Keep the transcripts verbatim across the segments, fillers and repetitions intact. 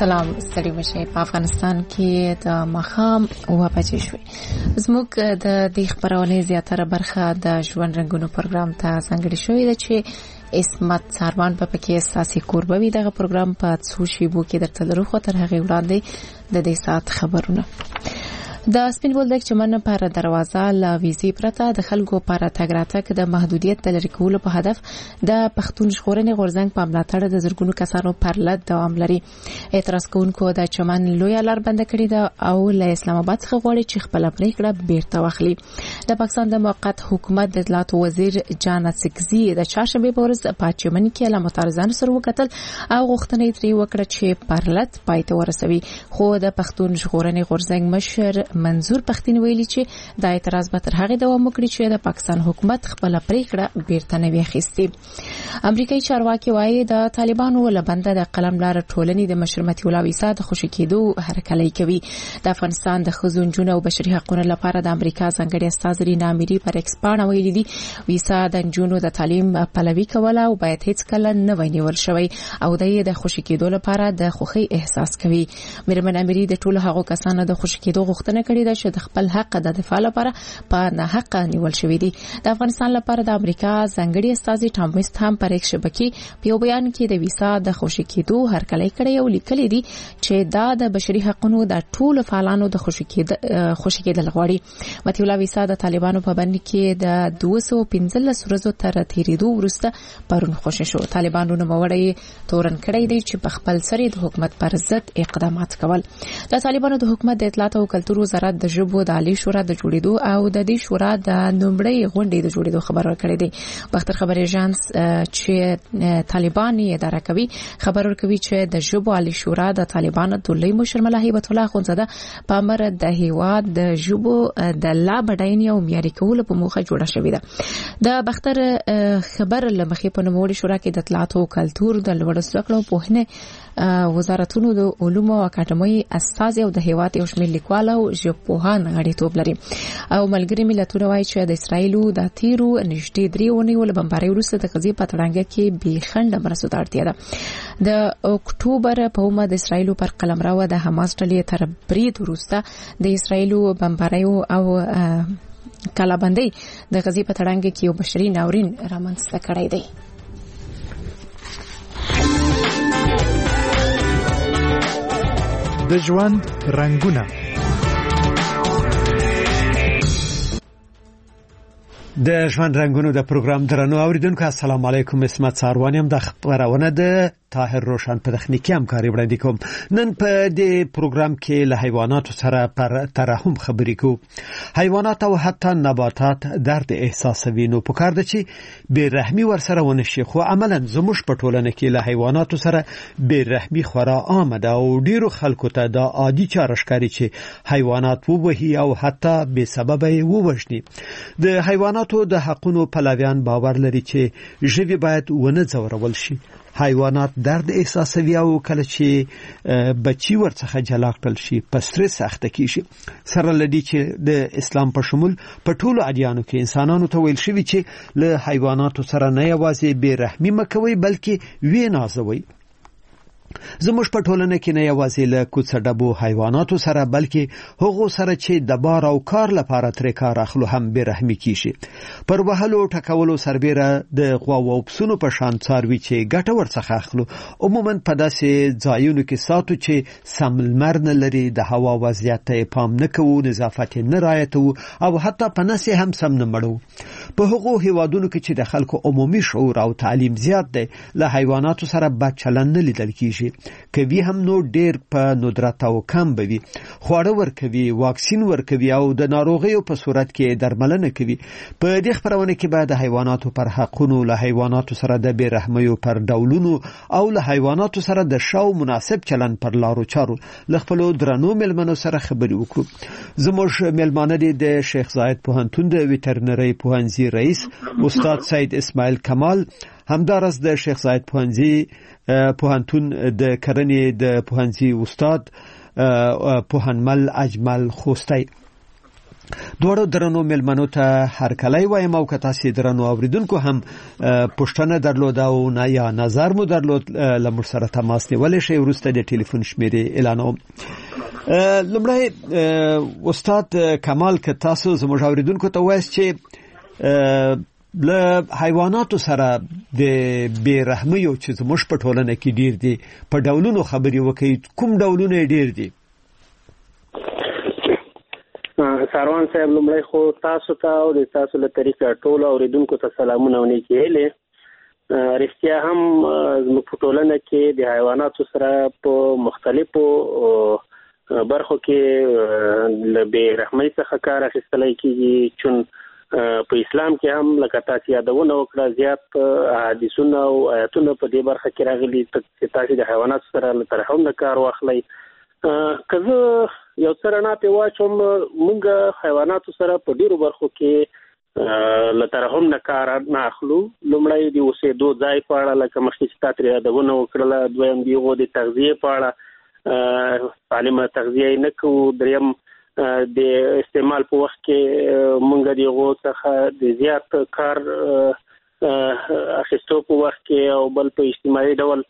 سلام ستړي مشه. په افغانستان کې د مخام او بچی شوي زموږ د دې خبرونه زیاتره برخه د ژوند رنگونو پروګرام ته څنګه شوې ده چې اسمت ساروان په پکې اساسي کوربوي دغه پروګرام په څو شی بو کې درته لرو خو تر هغه وړاندې د دې سات خبرونه د سپین بولدک چمن پر دروازه لا ویزي پرته د خلکو پر تګ راتګ د محدودیت د لري کولو په هدف د پښتون ژغورنې غورځنګ په ملاتړ د زرګونو کسانو پر لټ دوام لري. اعتراض کوونکو د چمن لوی لار بند کړی ده او له اسلام آباد څخه غواړي چې خپل پریکړه بیرته واخلي. د پاکستان د موقت حکومت د اطلاعات وزیر جان سکزي د چهارشنبه په ورځ په چمن کې له متارزان سره وکتل او غوښتنه یې ترې وکړه چې پر لټ پایته ورسوي. خو د پښتون ژغورنې غورځنګ مشر منظور پښتين ویلي چې د اعتراض به تر هغه دوام وکړي چې د پاکستان حکومت خپل پریکړه بیرته نه ویخستي. امریکایي چارواکي وایي د طالبانو لبند د قلم لار ټولنې د مشرمتي ولا ویسا د خوشی کېدو هرکلی کوي. د افغانستان د خزونجونو او بشري حقوقو لپاره د امریکا ځانګړي استاذ رینا اميري پر ایکسپان ویلي دي ویسا د جنونو د تعلیم پلوي کوله او باید هیڅ کله نه وینول شوی او د خوشی کېدو لپاره د خوخي احساس کوي. مرمن اميري د ټولو هغو کسانو د خوشی کېدو غوښتنه کړې ده چې د خپل حق د دفاع لپاره په نه حق نیول شوی دي. د افغانستان لپاره د امریکا ځانګړي استاذ ټام ویست هم پر یک شبکې په بیان کې د ویسا د خوشی کېدو هرکلی کړی او لیکلي دي چې دا د بشري حقوقو د ټولو فعالانو د خوشی کېدل خوشی کېدل غواړي. متي الله ویسا د طالبانو په باندې کې د دوه سوه پنځلس ورځو تر تیریدو وروسته پرون خوشی شو. طالبانو نو موړی تورن کړی دی چې په خپل سری د حکومت پر ضد اقدامات کول. د طالبانو د حکومت د اطلاعات او کلتور وزارت د ژبو د عالی شورا د جوړېدو او د دې شورا د نومړی غونډې د جوړېدو خبر ورکړی دی. بختر خبر ایجنس چې طالبان یې اداره کوي خبر ورکوي چې د ژبو عالی شورا د طالبانو د لوی مشر ملا هیبت الله خونزاده په امر د هیواد د ژبو د لا بډاینې او معیاري کولو په موخه جوړه شوې ده. د بختر خبر لمخې په نوموړي شورا کې د اطلاعات او کلتور د لوړ زده کړو پوهنې وزارتونو د علومو اکاډمي استاذ او د هیواد یو شمېر لیکوال او ژبپوهان غړیتوب لري. او ملګری ملتونه وایي چې د اسرایلو د تیرو نږدې درې اونیو له بمبارۍ وروسته د غزې په تړانګه کې بېخنډه مرستو ته اړتیا ده. د اکتوبر په اومه د اسرایلو پر قلمرو د حماس ډلې تر برید وروسته د اسرایلو بمبارۍ او کلابندۍ د غزې په تړانګه کې یو بشري ناورین رامنځته کړی دی. د ژوند رنگونه د ژوند رنگونو د پروګرام درنو اوریدونکو السلام علیکم. اسمت ساروان هم د خبرونه د طاهر روشن په تخنیکی همکاري وړاندې کوم. نن په دې پروګرام کې له حیواناتو سره پر ترحم خبرې کوو. حیوانات او حتی نباتات درد احساسوي نو پکار ده چې بې رحمي ورسره ونه شي. خو عملاً زموږ په ټولنه کې له حیواناتو سره بې رحمي خورا عامه ده او ډیرو خلکو ته دا عادي چاره ښکاري چې حیوانات ووهي او حتی بې سببه یې ووژني. د حیواناتو د حقونو پلویان باور لري چې ژوي باید ونه ځورول شي. حیوانات درد احساسوي او کله چې بچي ورڅخه جلا کړل شي په سټرس اخته کیږي. سره لدی چې د اسلام په شمول په ټولو ادیانو کې انسانانو ته ویل شوی چې له حیواناتو سره نه یوازې بې رحمي مکوي بلکې وی نازوي. زموږ په ټولنه کې نه یوازې له کوڅه ډبو حیواناتو سره بلکې هغو سره چې د بار او کار لپاره ترې کار اخلو هم بې رحمي کیږي. پر وهلو ټکولو سربیره د غواو او پسونو په شان څاروي چې ګټه ورڅخه اخلو عموما په داسې ځایونو کې ساتو چې سم لمر نه لري، د هوا وضعیت ته پام نه کوو، نظافت نه رعایتوو او حتی په نسې هم سم نه مړو. په هغو هیوادونو کې چې د خلکو عمومي شعور او تعلیم زیات دی له حیواناتو سره بد چلند نه لیدل کیږي. کوي هم نو ډیر په ندرت او کم بوي، خواړه ورکوي، واکسین ورکوي او د ناروغیو په صورت کې درملنه کوي. په دې خبرونه کې باید د حیواناتو پر حقونو، له حیواناتو سره د بې رحمیو پر ډولونو او له حیواناتو سره د شاو مناسب چلند پر لارو چارو له خپلو درنو مېلمنو سره خبرې وکړو. زموږ مېلمانه دي د شیخ زاید پوهنتون د ویټرنري پوهنځي رئیس استاد سید اسماعیل کمال، همدارس د شیخ زاید پوهنځي پوهنتون د کرنې د پوهنځي استاد پوهنمل اجمل خوستی. دوړو درنو ملمنو ته هر کله وایم او که تاسو درنو اوریدونکو هم پښتنه درلود او نه یا نظر مو درلود لمر سره تماس نیولای شئ ورسته د ټلیفون شمیرې اعلانوم. لمړی استاد کمال که تاسو زموږ اوریدونکو ته وایي چې له حیواناتو سره د بیرحمیو چې زموږ په ټولنه کې ډیر دي په ډولونو خبرې وکړي، کوم ډولونه ډیر دي؟ ساروان صاحب لمړی خو تاسو ته او د تاسو له طریقه ټول اوریدونکو ته سلامونه او نیکې هیلې. رښتیا هم زموږ په ټولنه کې د حیواناتو سره په مختلفو برخو کې له بې رحمۍ څخه کار اخیستلی کېږي، چون په اسلام کې هم لکه تاسو یادونه وکړه زیات حدیثونه او آیاتونه په دې برخه کې راغلي چې تاسو د حیواناتو سره له ترحم نه کار واخلئ. که زه یو څه رڼا پې واچوم، موږ حیواناتو سره په ډېرو برخو کې له ترحم نه کار نه اخلو. لومړی د اوسېدو ځای په اړه لکه مخکې چې تا ترې یادونه وکړله، دویم د هغو د تغذیې په اړه سالمه تغذیه یې نه کوو، دریم د استعمال په وخت کې موږ د هغو څخه د زیات کار اخیستو په وخت کې او بل په اجتماعي ډول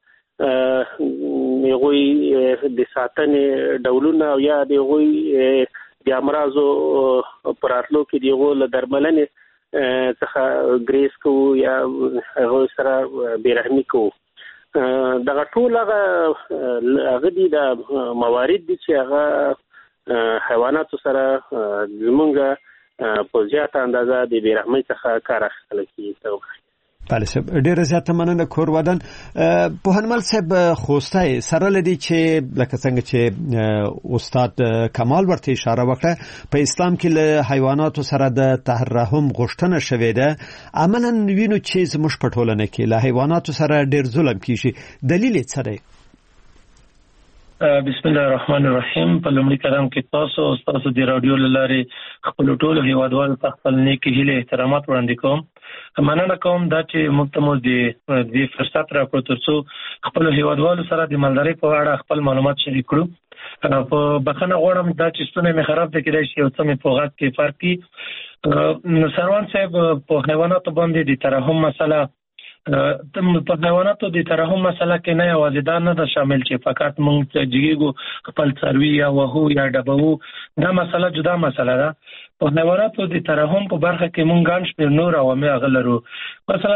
هغوی د ساتنې ډولونه او یا د هغوی د امراضو په راتلو کې د هغو له درملنې څخه ګریز کوو یا هغوی سره بېرحمي کوو. دغه ټول هغه هغه دي د موارد دي چې هغه حیواناتو سره زمونږ په زیاته اندازه د بېرحمۍ څخه کار اخیستلی کېږي. بله صاحب، ډیره زیاته مننه کور ودان. پوهنمل صاحب خوسته سره لدی چې لکه څنګه چې استاد کمال ورته اشاره وکړه، په اسلام کې له حیواناتو سره د ترحم غوښتنه شوې ده. عملاً وینو چې زموږ په ټولنه کې له حیواناتو سره ډیر ظلم کیږي، دلیل یې څه دی؟ بسم الله الرحمن الرحیم. په لومړي قدم کې تاسو او تاسو د رادیو له لارې خپل ټولو هیوادوالو ته خپل نیکې هیلې احترامات وړاندې کوم. مننه کوم دا چې موږ ته مو د دې فرصت راکړو ترڅو خپل هیوادوالو سره د مالدارۍ په اړه خپل معلومات شریک کړو. په بخښنه غواړم دا چې ستونی مې خراب دی، کېدای شي یو څه مې په غږ کې فرق وي. سروان صاحب، په حیواناتو باندې د ترحم مسله په حیواناتو د ترحم مسله کې نه یوازې دا نه ده شامل چې فقط موږ جګیږو خپل څاروي یا وهو یا ډبوو، دا مسله جدا مسله ده. په حیواناتو د ترحم په برخه کې موږ ګڼ شمېر نور عوامل هغه لرو. مثلا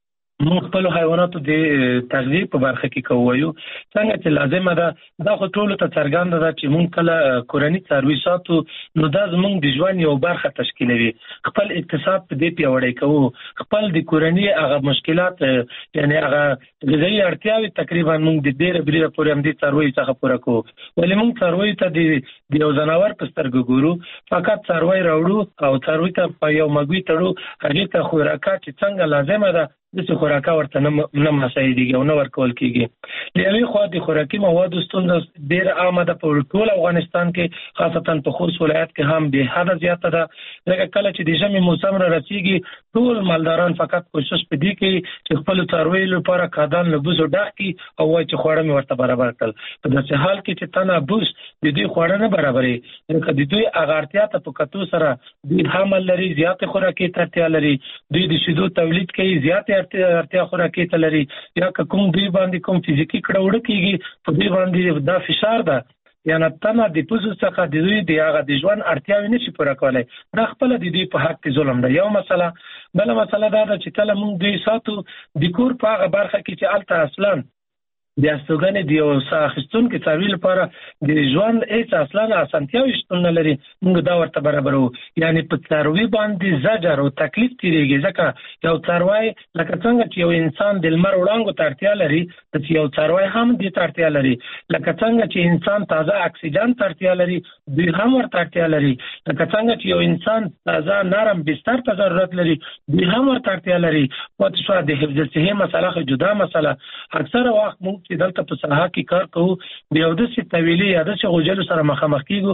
موږ خپل حیواناتو د تغذیې په برخه کې کوو، څنګه چې لازمه ده. دا خو ټولو ته څرګنده ده چې موږ کله کورني څاروي ساتو نو دا زموږ د ژوند یو برخه تشکیلوي. خپل اقتصاد په دې پیاوړی کوو، خپل د کورني هغه مشکلات یعنی هغه غذایي اړتیاوې تقریبا موږ د ډېره بریده پورې هم دې څارویو څخه پوره کوو. ولې موږ څارویو ته د یو ځناور په سترګه ګورو، فقط څاروی راوړو او څاروي ته په یو مګوي تړو، هغې ته خوراکات چې څنګه لازمه ده داسې خوراکه ورته نه مساعدېږي او نه ورکول کېږي. له یوې خوا د خوراکي موادو ستونزه ډېره عامه ده په ټول افغانستان کې، خاصتا په خوست ولایت کې هم بې حده زیاته ده. ځکه کله چې د ژمي موسم را رسېږي ټول مالداران فقط کوشش په دې کوي چې خپلو څارویو لپاره کادان له بوسو ډک کړي او وایي چې خواړه مې ورته برابر کړل. په داسې حال کې چې تنه بوس د دوی خواړه نه برابروي، ځکه د دوی هغه اړتیا ته په کتو سره دوی حمل لري، زیاتې خوراکي ته اړتیا لري، دوی د شیدو تولید کوي، زیاتې اړتیا خوراکي ته لري، یا که کوم دوی باندې کوم فزیکي کړه وړه کېږي په دوی باندې دا فشار ده، یعنې تنه د پوزو څخه د دوی د هغه د ژوند اړتیاوې نشي پوره کولی. دا خپله د دوی په حق کې ظلم ده. یو مسله. بله مسله دا ده چې کله موږ دوی ساتو د کور په هغه برخه کې چې هلته اصلا د استوګنې د یو ساه اخیستونکي څاروي لپاره د ژوند هېڅ اصلا اسانتیاوې شتون نه لري، موږ دا ورته برابروو. یعنې په څاروي باندې زجر او تکلیف تېرېږي، ځکه یو څاروی لکه څنګه چې یو انسان د لمر وړانګو ته اړتیا لري، چې یو څاروی هم دې ته اړتیا لري. لکه څنګه چې انسان تازه اکسیجن ته اړتیا لري، دوی هم ورته اړتیا لري. لکه څنګه چې یو انسان تازه نرم بستر ته ضرورت لري، دوی هم ورته اړتیا لري. پاتې شوه د حفظ الصحې مسله خو جدا مسله. اکثره وخت موږ چې دلته په ساحه کې کار کوو د یو داسې طویلي یا داسې غوجلو سره مخامخ کېږو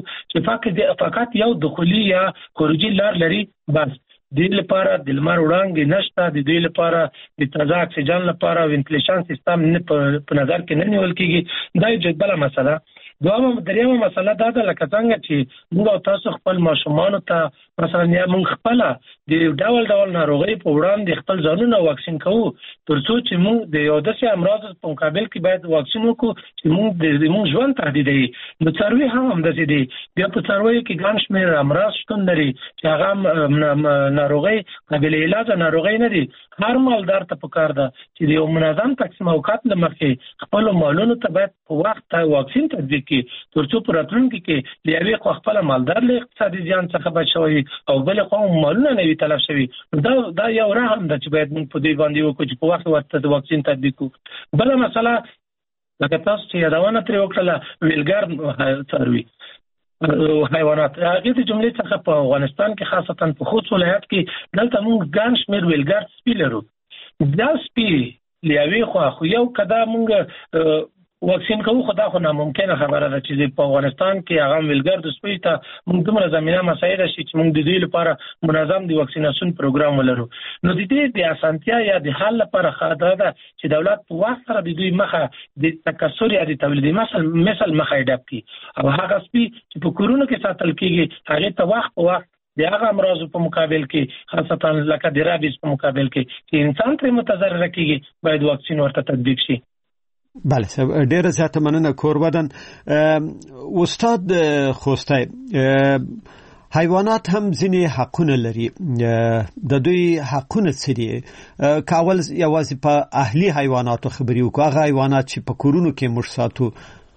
چې فقط یو دخولي یا خروجي لار لري. بس د دې لپاره د لمر وړانګې نشته، د دې لپاره د تازه اکسیجن لپاره وینټیلیشن سیستم په نظر کې نه نیول کېږي. دا یو بله مسله. دوامه دریمه مسله دا ده لکه څنګه چې موږ تاسو خپل ماشومان ته مثلا یا موږ خپل د ډول ډول ناروغي په وړاندې خپل ځانونه واکسین کوو ترڅو چې موږ د یو داسې امراض په مقابل کې باید واکسین وکړو چې موږ د موږ ژوند تهدیدوي. نو څاروي هم همداسې دي. بیا په څارویو کې ګڼ شمېر امراض شتون لري چې هغه ناروغي قابل علاج ناروغي نه دي. هر مالدار ته پکار ده چې د یو منظم تقسیم اوقات له مخې خپل مالونو ته باید په وخت واکسین تطبیق کړي ترڅو په راتلونکي کې له یوې خوا خپل مالدار له اقتصادي زیان څخه بچ شوی او بل خو مالونه نه وي تلف شوی. دا دا یو رحم ده چې باید موږ په دې باندې وکړو چې په وخت ورته واکسین تطبیق کړو. بل مسله لکه تاسو چې یادونه ترې وکړله ویلګار څاروي حیوانات هغه د جملې څخه په افغانستان کې خاصتا په خوست ولایت کې دلته موږ ګڼ شمېر ویلګار سپي لرو. دا سپي لیاوي خو خو یو کدا موږ واکسین کوو خو دا خو ناممکنه خبره ده چې په افغانستان کې هغه ویلګر د سپي ته موږ دومره زمینه مساعد شي چې موږ د دې لپاره منظم د واکسیناسیون پروګرام ولرو. نو د دې د اسانتیا یا د حل لپاره خاطر ده چې دولت په وخت سره د دوی مخه د تکثر یا د تولید مثل مثل مخه ډب کی او هغه سپي چې په کورونو کې ساتل کیږي هغه ته وخت په وخت د هغه امراض په مقابل کې خاصتا لکه د رابیز په مقابل کې چې انسان ترې متضرر کیږي باید واکسین ورته تطبیق شي. بله صاحب ډیره زیاته مننه کوربدن. استاد خوستی حیوانات هم ځینې حقونه لري د دوی حقونه څه دي؟ کاول یوازې په اهلي حیواناتو خبرې وکړو هغه حیوانات چې په کورونو کې موږ ساتو.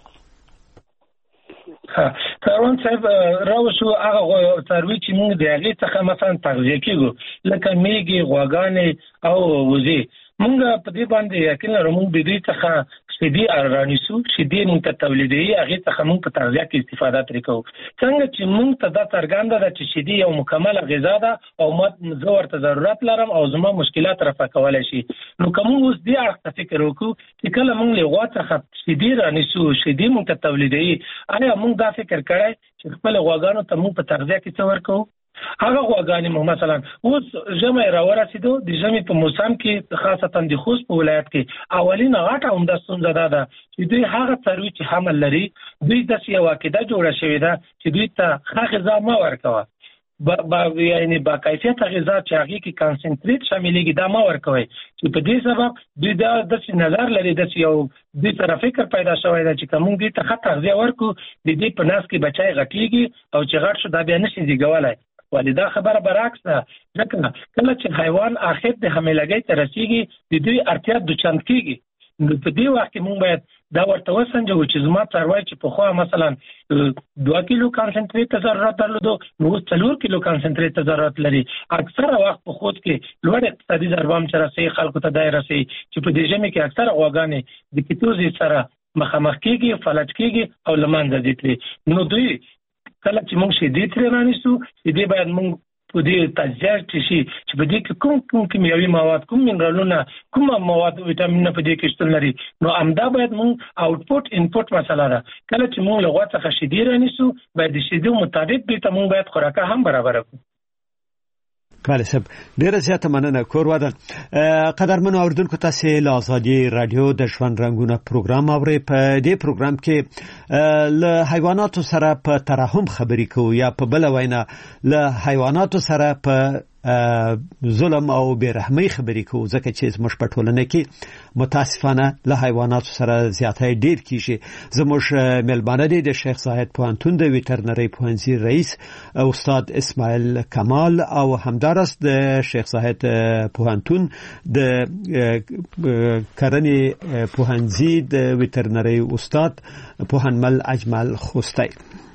کاروان صاحب راوشو هغه څاروي چې موږ د هغې څخه مثلا تغذیه کېږو لکه میږې غواګانې او وزې موږ په دې باندې یقین لرو موږ د دوی څخه شیدې رانیسو شیدې موږ ته تولیدوي هغې څخه موږ په تغذیه کې استفاده ترې کوو. څنګه چې موږ ته دا څرګنده ده چې شیدې یو مکمله غذا ده او ما زه ورته ضرورت لرم او زما مشکلات رفع کولی شي. نو که موږ اوس دې اړخ ته فکر وکړو چې کله موږ له غوا څخه شیدې رانیسو شیدې موږ ته تولیدوي آیا موږ دا فکر کړی چې خپل غواګانو ته موږ په تغذیه کې څه ورکوو؟ هغه غواګانې مو مثلا اوس ژمی راورسېدو د ژمي په موسم کې خاصتا د خوست په ولایت کې اولینه غټه عمده ستونزه دا ده چې دوی هغه څاروي چې حمل لري دوی داسې یوه عقیده جوړه شوې ده چې دوی ته ښه غذا مه ورکوه با با یعنی با کیفیت غذا چې هغې کې کانسنټریټ شاملېږي دا مه ورکوئ چې په دې سبب دوی دا داسې نظر لري داسې یو دوی سره فکر پیدا شوی دی چې که موږ دوی ته ښه تغذیه ورکړو د دې په نس کې بچی غټېږي او چې غټ شو دا بیا نشي زیږولی. ولی دا خبره برعکس ده ځکه کله چې حیوان آخر د حاملګۍ ته رسېږي د دوی اړتیا دوچند کېږي. نو په دې وخت کې موږ باید دا ورته وسنجوو چې زما څاروی چې پخوا مثلا دوه کیلو کانسنټریټ ته ضرورت درلودو نو اوس څلور کیلو کانسنټریټ ته ضرورت لري. اکثره وخت په خوست کې لوړ اقتصادي ضربه هم چې رسوي خلکو ته دا رسوي چې په دې ژمي کې اکثره غواګانې د کیټوزې سره مخامخ کېږي فلج کېږي او له منځه ځي ترې. نو دوی کله چې موږ شیدې ترې رانیسو شیدې باید موږ په دې تجزیه شي چې په دې کې کوم کوم کیمیاوي مواد کوم منرالونه کوم مواد ویټامینونه په دې کې شتون لري. نو همدا باید موږ آوټپوټ انپوټ مسله ده. کله چې موږ له غوا څخه شیدې رانیسو باید د شیدو مطابق دوی ته موږ باید خوراکه هم برابره کړو. بله صاحب ډیره زیاته مننه کوربدن. قدرمنو اوریدونکو تاسو له ازادي رادیو د ژوند رنګونه پروګرام اورئ. په دې پروګرام کې له حیواناتو سره په ترحم خبرې کوو یا په بل وینا له حیواناتو سره په ظلم او بیرحمۍ خبرې کوو ځکه چې زموږ په ټولنه کې متاسفانه له حیواناتو سره زیاتی ډیر کیږي. زموږ ملمانه دی د شیخ زاهد پوهنتون د ویټرنري پوهنځي رئیس استاد اسماعیل کمال او همدارس د شیخ زاهد پوهنتون د کرنې پوهنځي د ویټرنري استاد پوهنمل اجمل خوستی.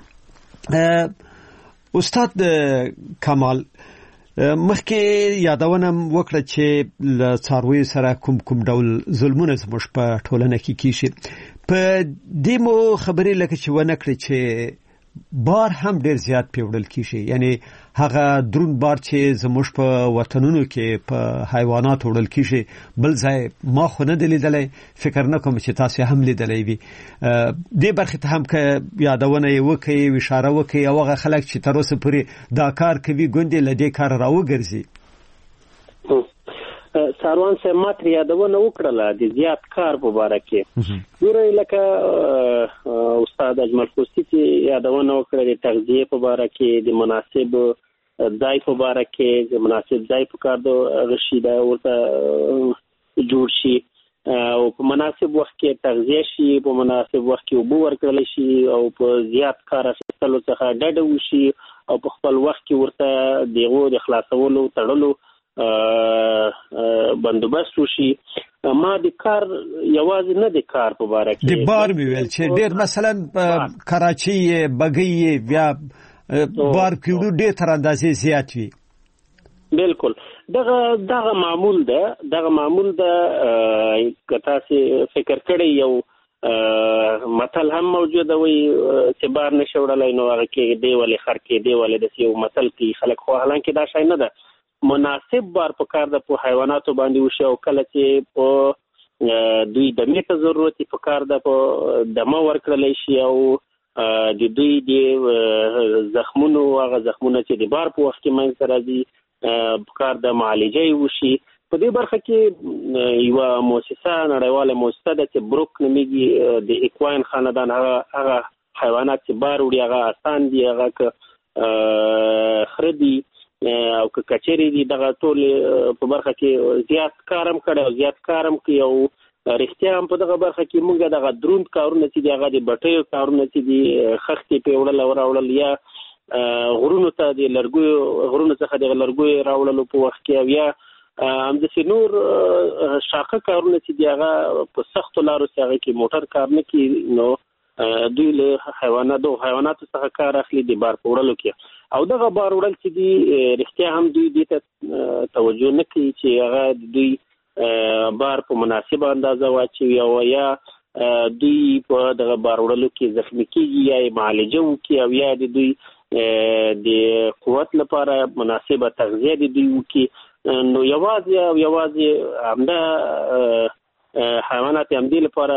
استاد کمال مخکې یادونه وکړه چې له څارویو سره کوم کوم ډول ظلمونه زموږ په ټولنه کې کیږي. په دې مو خبرې لکه چې ونه کړې چې بار هم ډیر زیات پیوړل کیږي یعنی هغه درون بار چې زموږ په وطنونو کې په حیوانات وړل کیږي بل ځای ما خو نه لیدلای فکر نه کوم چې تاسو هم لیدلای وي. دې برخه ته هم که یادونه وکړي اشاره وکړي او هغه خلک چې تر اوسه پورې دا کار کوي ګوندې لدې کار راوګرځي. ساروان صاحب ما ترې یادونه وکړله د زیات کار په باره کې. ګورئ لکه استاد اجمل خوستي چې یادونه وکړه د تغذیې په باره کې، د مناسب ځای په باره کې، د مناسب ځای په کار د غشي دا ورته جوړ شي او په مناسب وخت کې تغذیه شي، په مناسب وخت کې اوبه ورکړل شي او په زیات کار اخیستلو څخه ډډه وشي او په خپل وخت کې ورته دغه د خلاصولو تړلو بندوبست وشي. ما د کار یوازې نه د کار په باره کې د بار ویل چې ډېر مثلا کراچي بګي بیا بار کیلو ډېر تر اندازې زیات وي. بالکل دغه دغه معمول ده دغه معمول ده که تاسو فکر کړئ یو متل هم موجوده وي چې بار نشي وړلای نو هغه کې دی ولې خر کې دی ولې د یو متل کې خلک خو حالانکه دا شای نه ده. مناسب بار په کار د په حیواناتو باندې وشي او کله چې په دوی دمې ته ضرورت په کار د په دمه ورکړل شي او د دوی د زخمونو هغه زخمونه چې د بار په وخت کې منځ راځي په کار د معالجې وشي. په دې برخه کې یو مؤسسه نړیواله مؤسسه ده چې بروک نومیږي، د اکواین خاندان هغه حیوانات چې بار وړي هغه آسان دي، هغه که خردي او که کچری دي، دغه ټول په برخه کې زیات کارم کړي او زیات کارم کوي او رښتیا هم په دغه برخه کې موږ دغه دروند کارونه چې دي هغه د بټیو کارونه چې دي خښتې په وړل او راوړل یا غرونو ته د لرګیو غرونو څخه د لرګیو راوړلو په وخت کې یا هم د نور شاقه کارونه چې دي هغه په سختو لارو چې هغه کې موټر کار نه کوي نو دوی له حیواناتو حیواناتو څخه کار اخلي د بار په وړلو کې. او دغه بار وړل چې دي رښتیا هم دوی دې ته توجه نه کوي چې هغه دوی بار په مناسبه اندازه واچوي او یا دوی په دغه بار وړلو کې زخمي کېږي یا معالجه وکړي او یا د دوی د قوت لپاره مناسبه تغذیه د دوی وکړي. نو یوازې او یوازې همدا حیوانات هم دې لپاره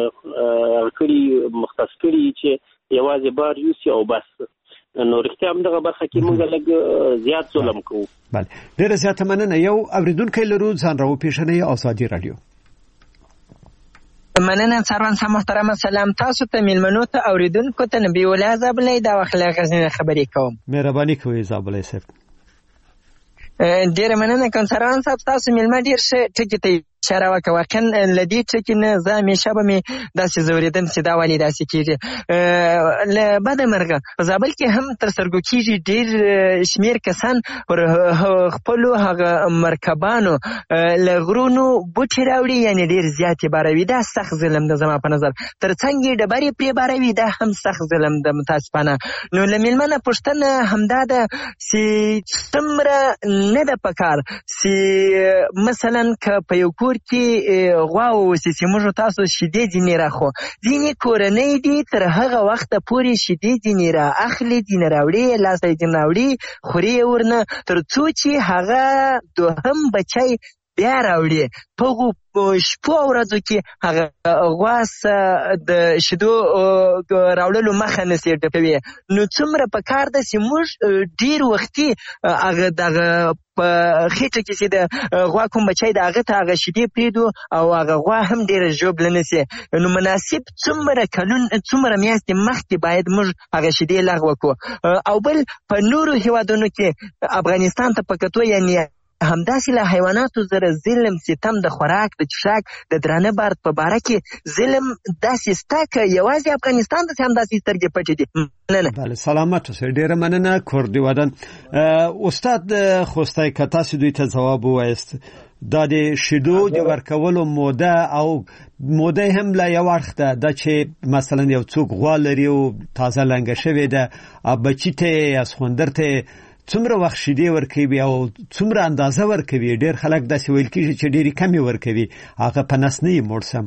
کړي مختص کړي چې یوازې بار یوسي او بس. نو رښتیا هم دغه برخه کې موږ لږ زیات ظلم کوو. بله ډېره زیاته مننه. یو اورېدونکی لرو، ځان راوپېژنئ. ازادي راډیو. مننه سروان صاحب محترمه. سلام تاسو ته میلمنو ته اوریدونکو ته نبی الله زابلې دا وخت له غزنی خبرې کوم. مهرباني کوئ زابلې صاحب. ډېر مننه کوم سروان صاحب. تاسو میلمه ډېر ښه ټکي ته اشاره وکړه. واقعا له دې ټکي نه زه همیشه به مې داسې ځورېدم چې دا ولې داسې کېږي. له بده مرغه په زابل کې هم تر سترګو کېږي ډېر شمېر کسان پر خپلو هغه مرکبانو له غرونو بوټي راوړي، یعنې ډېر زیات یې باروي. دا سخت ظلم ده زما په نظر. تر څنګ یې ډبرې پرې باروي، دا هم سخت ظلم ده متاسفانه. نو له میلمه نه پوښتنه همدا ده چې څومره نه ده پکار چې مثلا که په یو کور کې غوا واوسي چې موږ تاسو شیدې ځینې راخو، ځینې کورنۍ دي تر هغه وخته پورې شیدې ځینې را اخلي، ځینې راوړي، لاس یې ځینې راوړي، خوري یې ورنه تر څو چې هغه دوهم بچی بیا راوړي. په هغو شپو او ورځو کې هغه غوا د شیدو راوړلو مخه نسي ډپوي. نو څومره پکار ده چې موږ ډېر وختي هغه دغه په خېټه کې چې د غوا کوم بچی د هغه ته هغه شیدې پرېږدو او هغه غوا هم ډېره ژوبله نه سي. نو مناسب څومره کلون څومره میاشتې مخکې باید موږ هغه شیدې لغوه کړو. او بل په نورو هېوادونو کې افغانستان ته په کتو یعنې همداسې له حیواناتو سره ظلم ستم د خوراک د څښاک د درانه بار په باره کې ظلم داسې سته که یوازې افغانستان داسې همداسې سترګې پټې دي. مننه. بله سلامت اوسئ. ډېره مننه کوردي ودان. استاد خوستی که تاسو دوی ته ځواب ووایست دا د شیدو د ورکولو موده او موده هم له یو اړخ ده دا چې مثلا یو څوک غوا لري او تازه لنګه شوې ده بچي ته یا سخوندر ته څومره وخت شیدې ورکوي او څومره اندازه ورکوي؟ ډېر خلک داسې ویل کېږي چې ډېرې کمې ورکوي، هغه په نس نه یې موړ سم.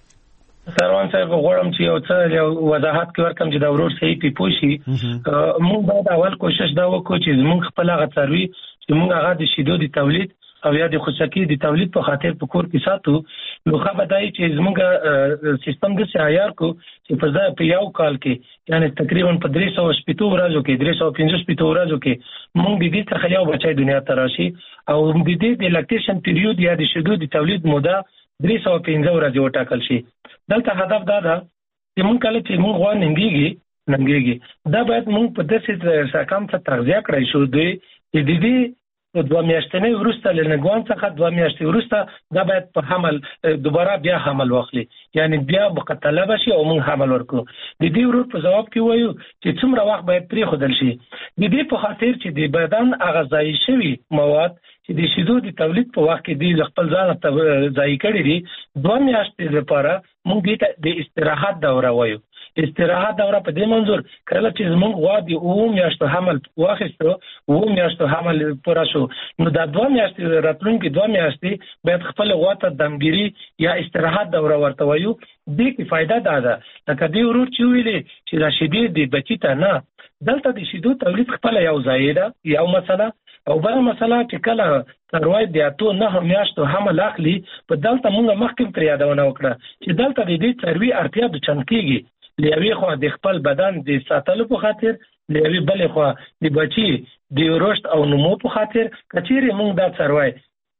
سروان صاحب غواړم چې یو څه یو وضاحت کې ورکړم چې دا ورور صحیح پې پوه شي. موږ باید اول کوشش دا وکړو چې زموږ خپل هغه څاروي چې موږ هغه د شیدو د تولید او یا د خوسکي د تولید په خاطر په کور کې ساتو نو خو به دای چې زمونږ سیستم د سیار کو چې په ځای په یو کال کې یعنی تقریبا په درې سوه شپږ ورځو کې درې سوه پنځه شپږ ورځو کې مونږ د دې څخه یو بچی دنیا ته راشي او د دې د لاکټیشن پیریود یا د شیدو د تولید موده درې سوه پنځه ورځې وټاکل شي. دلته هدف دا ده چې مونږ کله چې مونږ غوا ننګيږي ننګيږي دا باید مونږ په داسې ساکام څخه تغذیه کړی شو دی چې د دې دوه میاشتې وروسته له نګوان څخه دوه میاشتې وروسته دا باید په حمل دوباره بیا حمل واخلي یعنی بیا بقتله بشي او موږ حمل ورکو. د دې ورور په جواب کې وایو چې څومره وخت باید پرې خودل شي د دې په خاطر چې د بدن غذایی شوی مواد چې د شیدو د تولید په وخت کې د خپل ځان ته ځای کړی دي دوه میاشتې لپاره موږ د استراحت دوره وایو. استراحت دوره په دې منظور کله چې زموږ غوا د اوه میاشتو حمل واخیستو اوه میاشتو حمل پوره شو نو دا دوه میاشتې راتلونکي دوه میاشتې باید خپل غوا ته دمګيري یا استراحت دوره ورته وایو. دې کې فائدہ دا ده لکه دې ورور چې ویلې چې دا شیدې د بچی ته نه دلته د شیدو تولید خپل یو ځای ده یو مسله او بل مسله چې کله څاروي د اتو نه میاشتو حمل اخلي په دلته موږ مخکې تر یادونه وکړه چې دلته د دې څاروي اړتیا د چنکیږي لیوي خو د خپل بدن د ساتلو په خاطر لیوي بل خو د بچي د رشد او نمو په خاطر کچېره موږ دا څاروي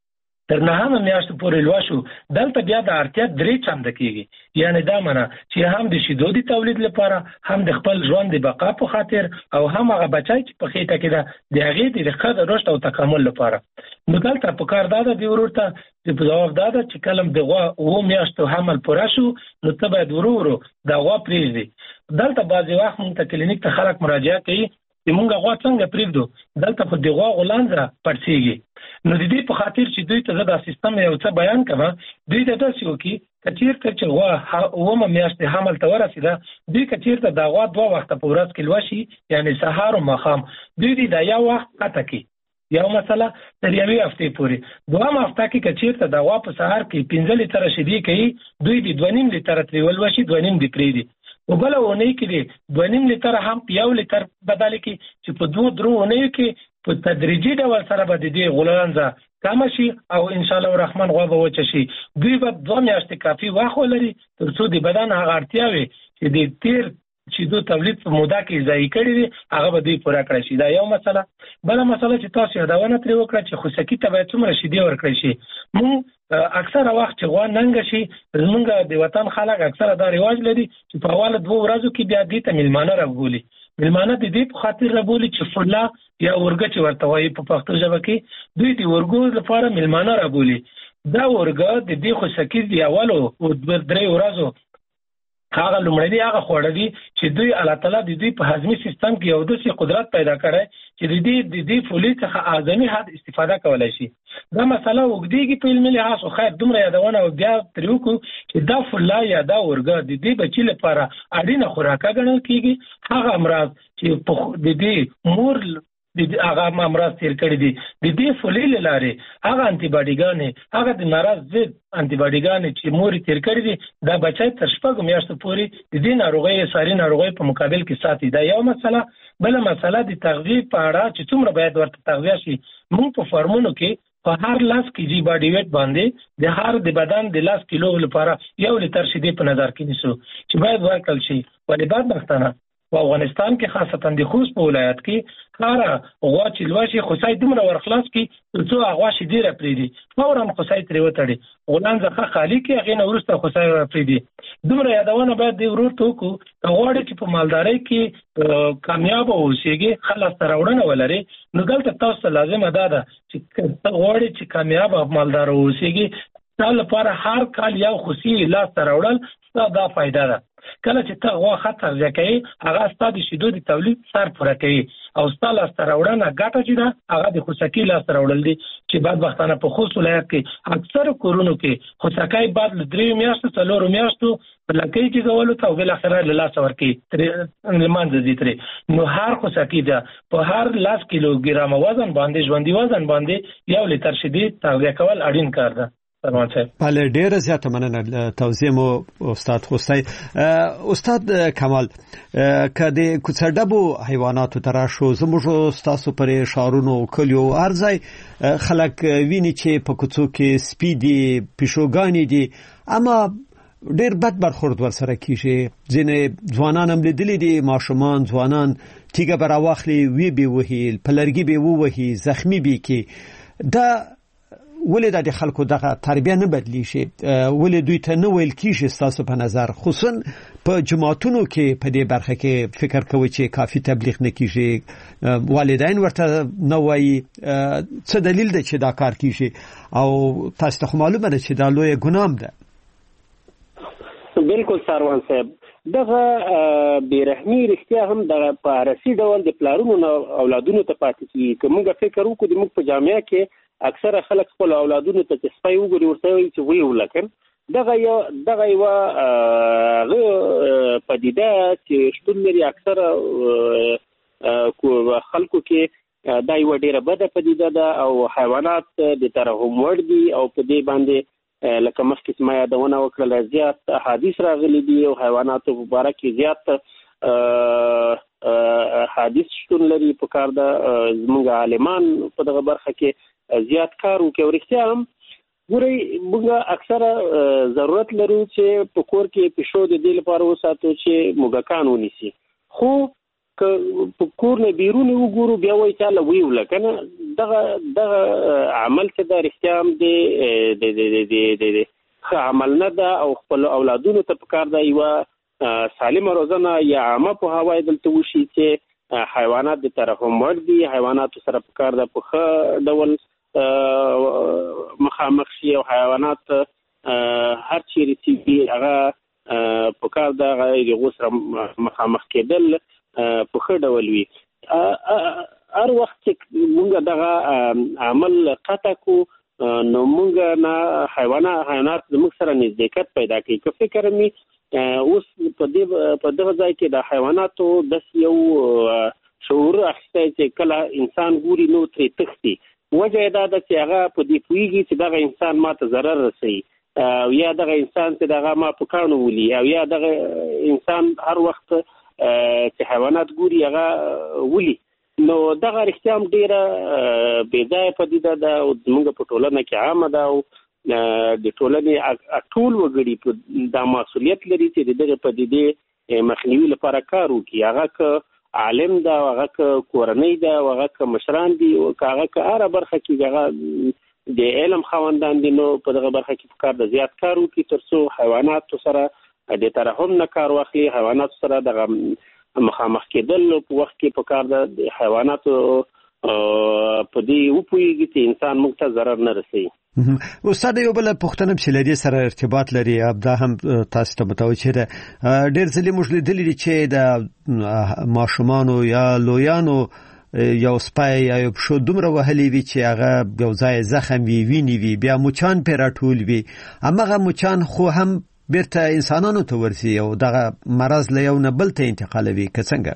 تر نه هم میاشتو پورې لوشو دلته بیا د اړتیا درې چند کېږي یعنی دا معنی چې هم د شیدو د تولید لپاره هم د خپل ژوند د بقا په خاطر او هم هغه بچای چې په خېټه کې ده د هغه د خد رشد او تکامل لپاره. نو دلته په کار دا ده د ورورته چې په جواب دا ده چې کلم د غوا او میاشتو حمل پوره شو نو ته باید ورورو د غوا پریږدي. دلته بعضی وخت مونږ ته کلینیک ته خلک مراجعه کوي چې مونږ غوا څنګه پریږدو دلته خو د غوا غولانځه پړسیږي. نو د دې په خاطر چې دوی ته دا سیستم یو څه بیان کړه دوی ته داسې وکړي کچیر ته چې غوا اومه میاشتې حمل ته ورسېده دوی کچیر ته د غوا دوه وخته په ورځ کې لوشي یعنی سهار او ماښام دوی دې دا یو وخت قطع کړي یو مسله تر یوې هفتې پورې دوه هفته کې کچیر ته د غوا په سهار کې پنځه لیټره شیدې کوي دوی دې دوه نیم لیټره ترې ولوشي دوه نیم دې پرېږدي او بل اونۍ کې دې دوه نیم لیټره هم یو لیټر بدل کړي چې په دوه درو اونۍ کې په تدریجي ډول سره به د دې غولانځه کم شي او ان شاء الله الرحمن غوا به وچ شي. دوی به دوه میاشتې کافي وخت ولري تر څو د بدن هغه اړتیاوي چې د تیر چې د تولید په موده کې ځای کړی دي هغه به دوی پوره کړی شي. دا یو مسله. بل مسله چې تاسو یادونه ترې وکړه چې خوسکی ته باید څومره شیدې ورکړی شي. مونږ اکثره وخت چې غوا ننګ شي زمونږ د وطن خلک اکثره دا رواج لري چې په اواله دوه ورځو کې بیا دې ته میلمانه راغولي. میلمانه د دې په خاطر راغولي چې فلا یا ورګه چې ورته وایي په پښتو ژبه کې دوی د ورګو لپاره میلمانه راغولي. دا ورګه د دې خوسکی دی اولو او درې ورځو هغه لومړنی هغه خوړه دي چې دوی الله تعالی د دوی په هضمي سیستم کې یو داسې قدرت پیدا کړی چې د دې د دې فولي څخه اعظمي حد استفاده کولای شي. دا مسله وګديږي په علمي لحاظ خو خیر دومره یادونه او بیا تر وکړو چې دا فلا یا دا ورګه د دې بچی لپاره اړینه خوراک ګڼل کیږي. هغه امراض چې د دې مور د هغه امراض تیر کړی دي د دې فولي لاره هغه انټي باډیګانې هغه د مرض ضد انټي باډیګانې چې مور تیر کړی دي دا بچی تر شپږ میاشتو پورې د دې ناروغۍ ساري ناروغۍ په مقابل کې ساتي. دا یو مسله. بل مسله د تغذیه په اړه چې څومره باید ورته تغذیه شي. موږ په فارمونو کې په هر لاس کېجی باډي ویټ باندې د هر د بدن د لاس کیلو لپاره یو لیټر شیدې په نظر کې نیسو چې باید ورکړل شي. ولې بعد وختونه په افغانستان کې خاصتا د خوست په ولایت کې خاره غوا چې لوشي خوسای دومره ورخلاص کی څو غوا شي ډیره پریدي فورا خوسای ترې وتړي غولانځه خالی کې هغه نو ورسته خوسای پریدي. دومره یادونه باید د ورور توکو غواړي چې په مالدارۍ کې کامیاب اوسېږي خلاص تراوړنه ولري نو دلته تاسو لازمه ده چې غواړي چې کامیاب مالدار اوسېږي تاسو لپاره هر کال یو خوسي لاس تراوړل څه دا فائدہ ده. کله چې ته غوا خطر ځکې هغه ستاسو د شیدو د تولید سر پوره کوي او ستاسو لاس تراوړنه ګټه چې ده هغه د خوسکی لاس تراوړل دي چې بعد وختانه په خوست ولایت کې اکثر کورونو کې خوسکای بعد ل درې میاشتو څلور میاشتو په لکۍ کې زولو ته بل اخره له لاس ورکی تر لمانځ دي تر نو هر خوسکی ده په هر لاس کیلو ګرام وزن باندې ژوندۍ وزن باندې یو لیټر شیدې تغذیه کول اړین کار ده. سلام صاحب. بله ډیره زیاته مننه توضیح مو استاد خوستی. استاد کمال کدی کوڅډبو حیوانات تراشو زموږ تاسو پر شارونو کلیو ارزای خلک ویني چې په کوڅو کې سپیدي پښوګانی دي اما ډیر بد برخورد ورسره کیږي. ځینې ځوانان هم لیدلي دي ماشومان ځوانان تیګه برا واخلي وی به وهي پلرګي به وهي زخمی به کی دا ولې د خلکو دغه تربیه نه بدلی شي ولې دوی ته نه ویل کیږي تاسو په نظر خصوصا په جماعتونو کې په دې برخه کې فکر کوي چې کافي تبلیغ نه کیږي والدین ورته نه وایي څه دلیل دی چې دا کار کیږي او تاسو ته معلومه ده چې دا لوی ګناه ده. بالکل ساروان صاحب دغه بیرحمي رښتیا هم د پارسي ډول د پلارونو اولادونو ته پاتې کیږي. کومه فکر وکړو د موږ په جامعه کې اکثره خلک خپل اولادونو ته سپای وګوري ورته وي چې وی ولکن دغه یو دغه یو پدیده چې شتون لري اکثره خلکو کې دا یو ډیره بده پدیده ده او حیوانات د ترحم وړ دي او په دې باندې لکه مخکې ما یادونه وکړه زیات حدیث راغلي دي او حیواناتو مبارک زیات حدیث شتون لري په کار د زموږ عالمان په دغه برخه کې زیات کار وکړي. ورښتیا هم ګورئ موږ اکثره ضرورت لرو چې په کور کې پښو د دې لپاره وساتو چې موږکان ونیسي خو که په کور نه بیرون وګورو بیا وایي چې الله وی ولکنه دغه دغه عمل چې دا رښتیا هم دی د د د ښه عمل نه ده او خپل اولادونو ته پکار ده یوه سالمه روزنه یا عامه پوهاوی دلته وشي چې حیوانات د ترحم وړ دي حیواناتو سره پکار ده په ښه ډول مخامخ شي او حیوانات هر چیرې چې هغه پکار ده هغه هغو سره مخامخ کېدل په ښه ډول وي. هر وخت چې موږ دغه عمل قطع کو نو موږ نه حیوانات حیوانات زموږ سره نزدېکت پیدا کوي. که فکر مې اوس په دې په دغه ځای کې د حیواناتو داسې یو شعور اخیستی چې کله انسان ګوري نو ترې تښتي. وجه یې دا ده چې هغه په دې پوهېږي چې دغه انسان ما ته ضرر رسوي او یا دغه انسان چې دغه ما په کاڼو ولي او یا دغه انسان هر وخت چې حیوانات ګوري هغه ولي. نو دغه رښتیا هم ډېره بې ځایه پدیده ده او زموږ په ټولنه کې عامه ده او د ټولنې ټول وګړي دا مسؤلیت لري چې د دغه پدیدې مخنیوي لپاره کار وکړي. هغه که عالم ده هغه که کورنۍ ده هغه که مشران دي هغه که هره برخه کې هغه د علم خاوندان دي نو په دغه برخه کې پکار ده زیات کار وکړي تر څو حیواناتو سره د ترحم نه کار واخلي. حیواناتو سره دغه مخامخ کېدل په وخت کې پکار ده د حیواناتو په دې وپوهېږي چې انسان موږ ته ضرر نه رسوي. استاد یو بل پوښتنه چې لري سره ارتباط لري دا هم تاسو ته متوجه ده. ډېر ځلې موږ لیدلي دي چې د ماشومانو یا لویانو یو سپای یا یو پښو دومره وهلی وي چې هغه یو ځای زخم وي ویني وي بیا مچان پې راټول وي هماغه مچان خو هم بیرته انسانانو ته ورسي او دغه مرض له یو نه بل ته انتقالوي که څنګه؟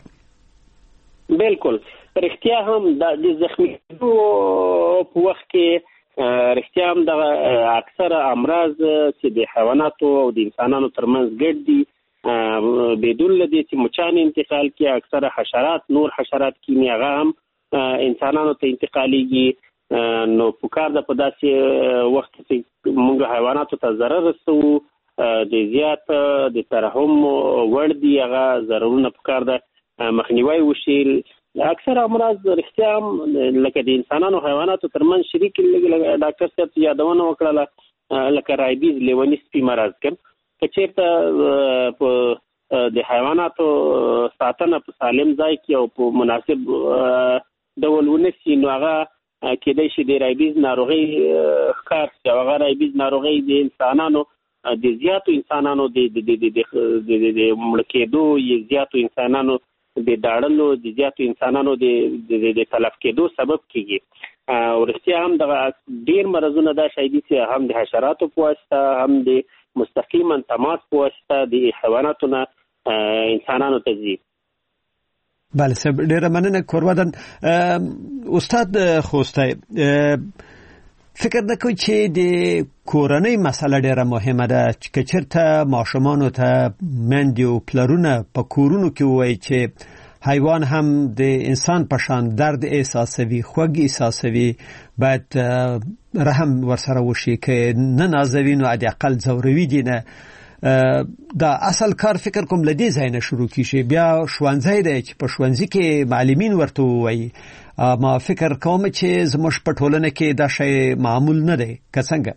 بالکل رښتیا هم د زخمي کېدو په وخت کې رښتیا هم دغه اکثره امراض چې د حیواناتو او د انسانانو ترمنځ ګډ دي بدون له دې چې مچان انتقال کړي اکثره حشرات نور حشرات کیمیا هغه هم انسانانو ته انتقالیږي. نو پکار ده په داسې وخت کې موږ حیواناتو ته ضرر رسوو د زیات د ترحم وړ دي هغه ضررونه پکار ده مخنیوی وشي. اکثر امراض رښتیا هم لکه د انسانانو حیواناتو ترمنځ شریک ډاکټر صاحب یادونه وکړله لکه رایبیز لیونی سپي مرض کوم که چېرته د حیواناتو ساتنه په سالم ځای کې او په مناسب ډول ونشي نو هغه کېدای شي د رایبیز ناروغۍ ښکار شي او هغه رایبیز ناروغۍ د انسانانو د زیاتو انسانانو د مړه کېدو یا زیاتو انسانانو د داړلو د زیاتو انسانانو د تلف کېدو سبب کېږي. او رښتیا هم دغه ډېر مرضونه دا شی دي چې هم د حشراتو په واسطه هم د مستقیما تماس په واسطه د حیواناتو نه انسانانو ته ځي. بله صاحب ډېره مننه کوروادن. استاد خوستی فکر نکوي چې د کورنۍ مسله ډیره مهمه ده چې چیرته ماشومان ته مندي او پلرونه په کورونو کې وایي چې حیوان هم د انسان په شان درد احساسوي، خوږ احساسوي، باید رحم ورسره وشي که نه نازوي نو د اقل زوروي دي نه. دا اصل کار فکر کوم لدی ځای نه شروع کیږي، بیا ښوونځی دی چې په ښوونځي کې معلمین ورته وایي. ما فکر کوم چې زموږ په ټولنه کې دا شی معمول نه دی که څنګه؟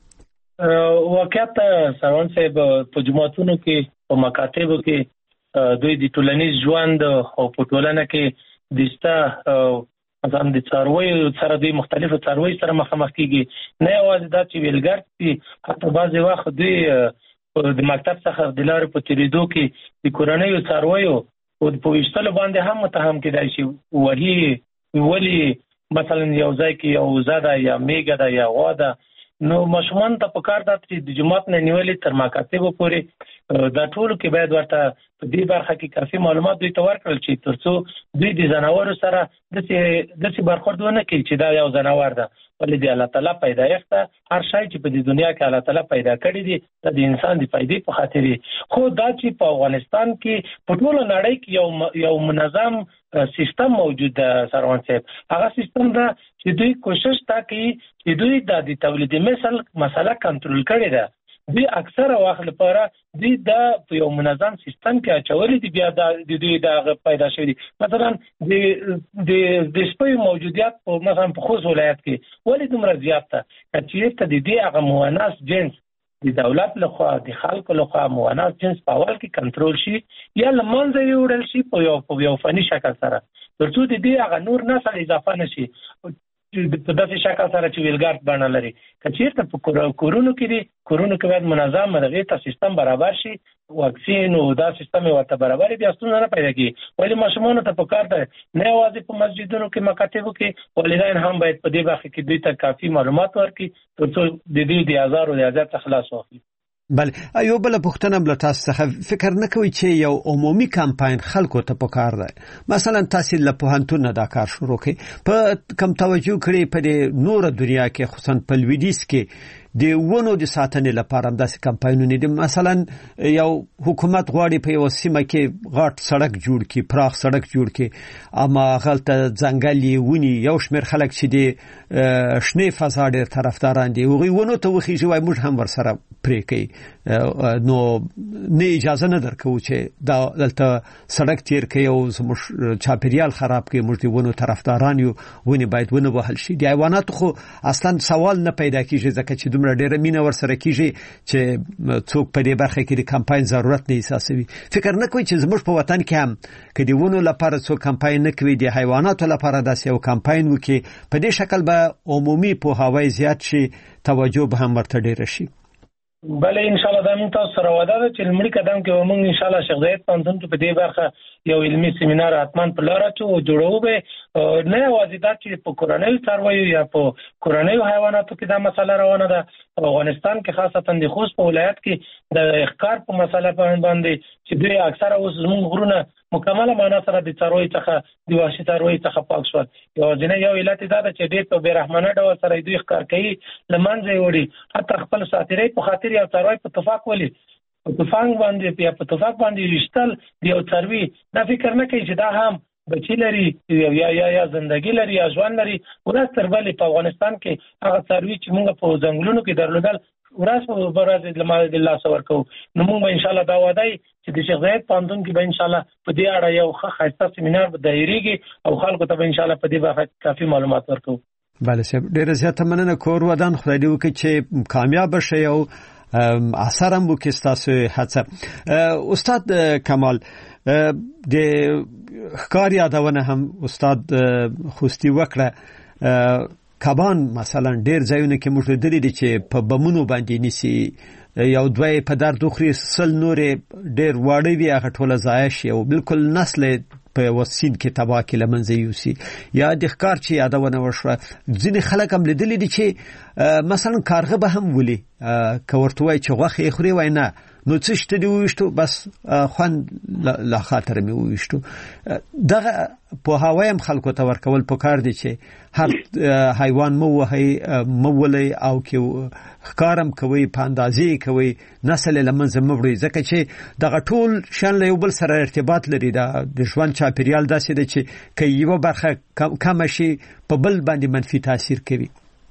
واقعیت سروان صاحب په جماعتونو کې په مکاتبو کې دوی د ټولنیز ژوند او په ټولنه کې دسته مثلا د څارویو سره دوی مختلفو څارویو سره مخامخ کیږي، نه یوازې دا چې ویلګر دي، حتی بعضې وخت دوی د مکتب څخه د لارې په تېرېدو کې د کورنیو څارویو په ویشتلو باندې هم متهم کېدای شي. وهي ولې مثلا یو ځای کې یو وزه ده یا میږه ده یا غوا ده، نو ماشومان ته پکار ده چې د جومات نه نیولې تر مکاتبو پورې دا ټولو کې باید ورته په دې برخه کې کافي معلومات دوی ته ورکړل شي تر څو دوی د ځناورو سره داسې داسې برخورد ونه کړي چې دا یو ځناور ده، ولې د الله تعالی پیدایښت ده. هر شی چې په دې دنیا کې الله تعالی پیدا کړی دی دا د انسان د فائدې په خاطر دی. خو دا چې په افغانستان کې په ټوله نړۍ کې یو یو منظم سیستم موجود ده سروان صاحب، هغه سیستم ده چې دوی کوشش تا کوي چې دوی د تولید مثل مسله کنټرول کړي ده. دوی اکثره وخت لپاره دوی دا په یو منظم سیستم کې اچولې دي، بیا د دوی دا پیدا شوی دي. مثلا د د د سپیو موجودیت په مثلا په خوست ولایت کې ولې دومره زیات ده چې ته د دې هغه مونث جنس د دولت لخوا د خلکو لخوا مونث جنس په اول کې کنټرول شي یا لمنځه وړل شي په یو په یو فني شکل سره، ترڅو د دې هغه نور نسل اضافه نشي په داسې شکل سره چې ویلګارد بڼه لري. که چېرته په کورونو کې دي، کورونو کې باید منظم دغې ته سیستم برابر شي، واکسین او دا سیستم ورته برابر بیا ستونزه نه پیدا کېږي. ولې ماشومانو ته پکار ده نه یوازې په مسجدونو کې مکاتبو کې، والدین هم باید په دې برخه کې دوی ته کافي معلومات ورکړي ترڅو د دې د آزار او د اذیت څخه خلاص واخلي. بله، یو بل پوښتنه بل تاسو څخه فکر نه کوي چې یو عمومي کمپاین خلکو ته پکار دی؟ مثلا تاسو له پوهنتون دا کار شروع کړئ، په کم توجه کړئ په دې نور دنیا کې خصوصا په لویدیځ کې د ونو د ساتنې لپاره داسې کمپاینونه دي. مثلا یو حکومت غواړي په یو سیمه کې غاټ سړک جوړ کړي، پراخ سړک جوړ کړي، اما غلطه ځنګلي ونی یو شمېر خلک چې د شنې فضا ډېر طرفداران دي هغوی ونو ته وخیږي وایي موږ هم ورسره پرې کوي، نو نه اجازه نه درکوو چې دا دلته سړک تیر کوي او زموږ چاپیریال خراب کوي، موږ د ونو طرفداران یو، ونې باید ونه وهل شي. د حیواناتو خو اصلا سوال نه پیدا کیږي ځکه چې دومره ډېره مینه ورسره کیږي چې څوک په دې برخه کې د کمپاین ضرورت نه احساسوي. فکر نه کوي چې زموږ په وطن کې هم که د ونو لپاره څوک کمپاین نه کوي، د حیواناتو لپاره داسې یو کمپاین وکړي، په دې شکل به عمومي پوهاوی زیات شي، توجه به هم ورته ډېره شي. بله ان شاء الله دا موږ تاسو سره وعده ده چې لومړي قدم کې به موږ ان شاء الله شیخ زاید پوهنتون کې په دې برخه یو علمي سیمینار حتما په لاره اچو او جوړوو به نه یوازې دا چې په کورنیو څارویو یا په کورنیو حیواناتو کې دا مسله روانه ده. په افغانستان کې خاصتا د خوست په ولایت کې د ښکار په مسله باندې چې دوی اکثره اوس زموږ غرونه مکمله معنا سره د څارویو څخه د وحشي څارویو څخه پاک شول. یوازینی یو علت دا ده چې ډېر په بېرحمانه ډول سره دوی ښکار کوي، له منځه یې وړي، حتی خپل ساتیرۍ په خاطر یو څاروی په طفاق ولي په طفاق باندې یا په طفاق باندې ویشتل د یو څاروي دا فکر نه کوي چې دا هم بچی لري یا یا یا زندگی لري یا ژوند لري. ورځ تر بلې په افغانستان کې هغه څاروي چې موږ په ځنګلونو کې درلودل ورځ په ورځ د لمال د الله سره ورکو، نو موږ ان شاء الله دا وعده چې د شیخ زاید پوهنتون کې به ان شاء الله په دې اړه یو ښه ښایسته سیمینار به دایریږي او خلکو ته به ان شاء الله په دې باندې کافي معلومات ورکو. بله صاحب، ډېره زیاته مننه. کور ودان خدای دې وکړي چې کامیاب شئ او اثر هم وکړي ستاسو هڅه. استاد کمال، د ښکار یادونه هم استاد خوستی وکړه. کبان مثلا ډېر ځایونه کې موږ لیدلي دي چې په بمونو باندې نیسي، یو دوی په درد وخوري، سل نورې ډېر واړه وي هغه ټوله ضایع شي او بالکل نسل په وسین کې تباه کې لمنځه یوسي. یا د ښکار چې یادونه وشوه، ځینې خلک هم لیدلي دي چې مثلا کارغه به هم ولي که ورته وایي چې غوښه یې خوري وایي نه، نو څه شته دی وښتو بس خوان لا خاطر می وښتو دغه په هوایم خلکو ته ورکول پکار دي چې هر حیوان مو وهي مولي او کې ښکارم کوي په اندازې کوي نسل لمنځه مبړي ځکه چې دغه ټول شان له یو بل سره ارتباط لري د ژوند چاپیریال داسې دی چې کې یو برخه کم شي په بل باندې منفي تاثیر کوي.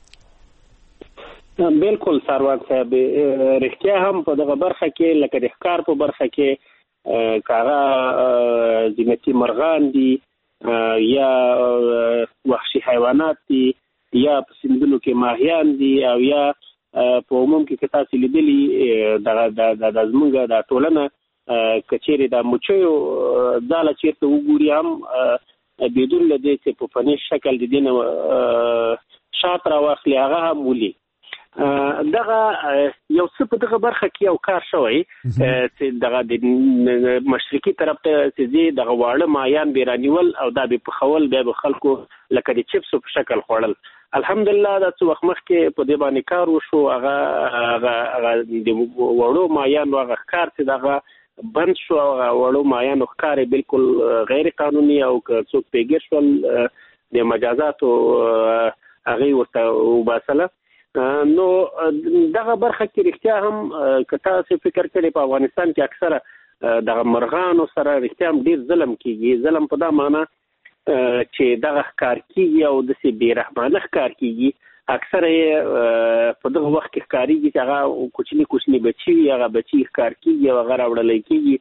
بالکل ساروان صاحب رښتیا هم په دغه برخه کې لکه د ښکار په برخه کې کاغه زینتي مرغان دي یا وحشي حیوانات دي یا په سیندونو کې ماهیان دي او یا په عموم کې که تاسو لیدلي د د زمونږ د ټولنه کچېرې د مچیو داله چیرته وګوري هم بدون له دې چې په فني شکل د دې نه شاته راواخلي هغه هم ولي. دغه یو څه په دغه برخه کې یو کار شوی چې دغه د مشرقي طرف ته چې دغه واړه مایان بیرانیول او دا به په خول به خلکو لکه د چپسو په شکل خوړل. الحمدلله دا څو وخت مخکې په دې باندې کار وشو هغه هغه د وړو مایان هغه کار چې دغه بند شو هغه وړو مایان کار بالکل غیر قانوني او څوک پیګر شول د مجازاتو هغه ورته وباسله. نو دغه برخه کې رښتیا هم که تاسو فکر کړئ په افغانستان کې اکثره دغه مرغانو سره رښتیا هم ډیر ظلم کیږي. ظلم په دا معنی چې دغه ښکار کیږي او داسې بې رحمانه ښکار کیږي. اکثره یې په دغه وخت کې ښکارېږي چې هغه کوچني کوچني بچي وي هغه بچي ښکار کیږي او هغه راوړلی کیږي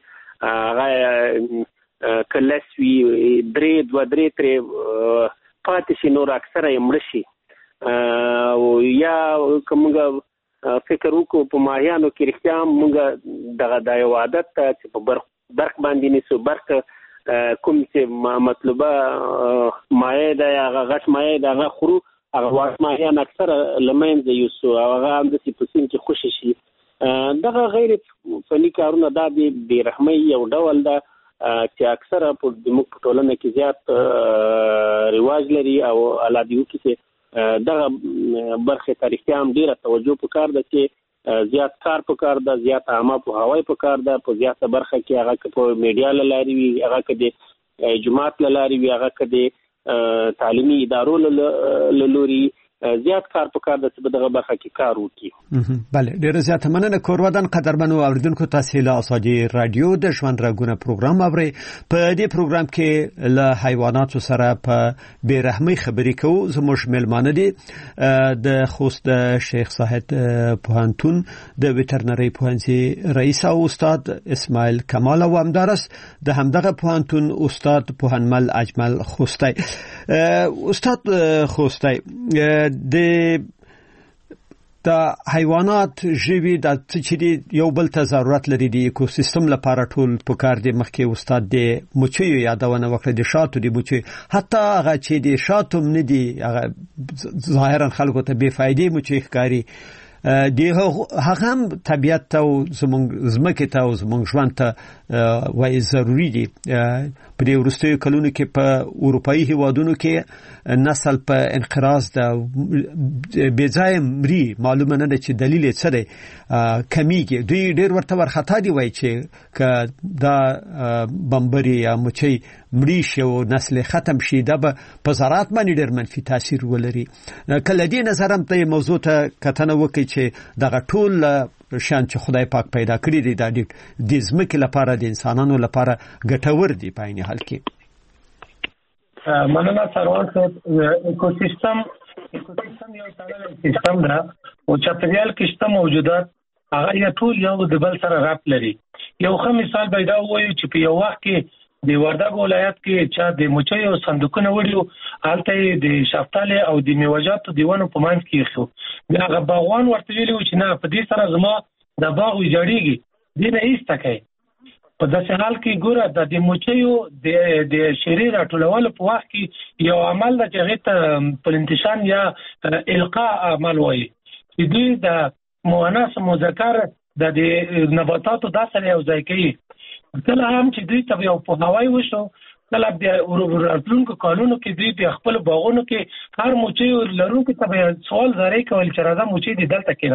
هغه که لس وي درې دوه درې ترې پاتې شي نور اکثره یې مړه شي. یا که موږ فکر وکړو په ماهیانو کې رښتیا هم موږ دغه دا یو عادت ته چې په برق برق باندې نیسو برق کوم چې مطلوبه مایع ده هغه غټ مایع ده هغه خورو هغه واړه ماهیان اکثره له منځه یوسو او هغه همداسې په سیند کې خوشې شي. دغه غیر فني کارونه دا د بې رحمۍ یو ډول ده چې اکثره په زموږ په ټولنه کې زیات رواج لري او الله دې وکړي چې دغه برخه تاریخي هم ډیره توجه پکار ده چې زیات کار پکار ده زیات عامه په هوای پکار ده په زیاته برخه کې هغه که په میډیا لاري وي هغه که د جماعت لاري وي هغه که د تعلیمي ادارو لوري زیات کار پکار ده چې په دغه برخه کې کار وکړي. بله ډیره زیاته مننه کورودان قدرمنو اوریدونکو تاسو له اساجي رادیو د ژوند رنګونه پروګرام اورئ. په دې پروګرام کې له حیواناتو سره په بې رحمۍ خبرې کوو. زموږ مېلمانه دي د خوست د شیخ صاحب پوهنتون د وترنري پوهنځي رئیس او استاد اسماعیل کمال او همدارس د همدغه پوهنتون استاد پوهنمل اجمل خوستی. استاد خوستی د د حیوانات ژوي د چې یو بل ته ضرورت لري د ایکوسیستم لپاره ټول پکار دي. مخکې استاد د مچیو یادونه وکړه د شاتو د مچي حتی هغه چې د شاتو نه دي هغه ظاهرا خلکو ته بے فایده مچي ښکاري دی هغه هم طبيعت ته او زمونږ زمکه ته او زمونږ ژوند ته وایي ضروری دي. په دې وروستیو کلونو کې په اروپایي هیوادونو کې نسل په انقراض ده بې ځایه مري معلومه نه ده چې دلیل یې څه دی کمیږي. دوی ډېر ورته ورخطا دي وایي چې که دا بمبري یا مچۍ مړي شي او نسل ختم شي دا به په زراعت باندې ډېر منفي تاثیر ولري. که له دې نظر هم ته موضوع ته کتنه وکړي چې دغه ټول شان چې خدای پاک پیدا کړی دی دا د ځمکې لپاره د انسانانو لپاره ګټور دی په عین حال کې. مننه سروان صاحب. ایکوسیستم ایکوسیستم یو تړلی سیستم ده او چاپیریال کې شته موجودات هغه یې ټول یو د بل سره رابط لري. یو ښه مثال به دا ووایو چې په یو وخت کې د وردګ ولایت کې چې د مچیو صندوقونه وړي هلته د شفتالو او د میوه‌جاتو دیوانو په منځ کې خو بیا هغه باغوان ورته ویلي چې نه په دې سره زما د باغ ویجاړېږي دې نه ایسته کوي. په داسې حال کې ګوره د مچیو د د شیرې راټولولو په وخت کې یو عمل ده چې هغې ته پلنتشان یا القاء عمل وایي چې دوی د مؤنث مذکر د نباتاتو دا سره یو ځای کوي. کله هم چې دوی ته یو پوهاوی وشو کله بیا راتلونکو کالونو کې دوی بیا خپل باغونو کې هر مچۍ لرونکي ته سوال زری کول چې راځه مچۍ دې دلته کېنوه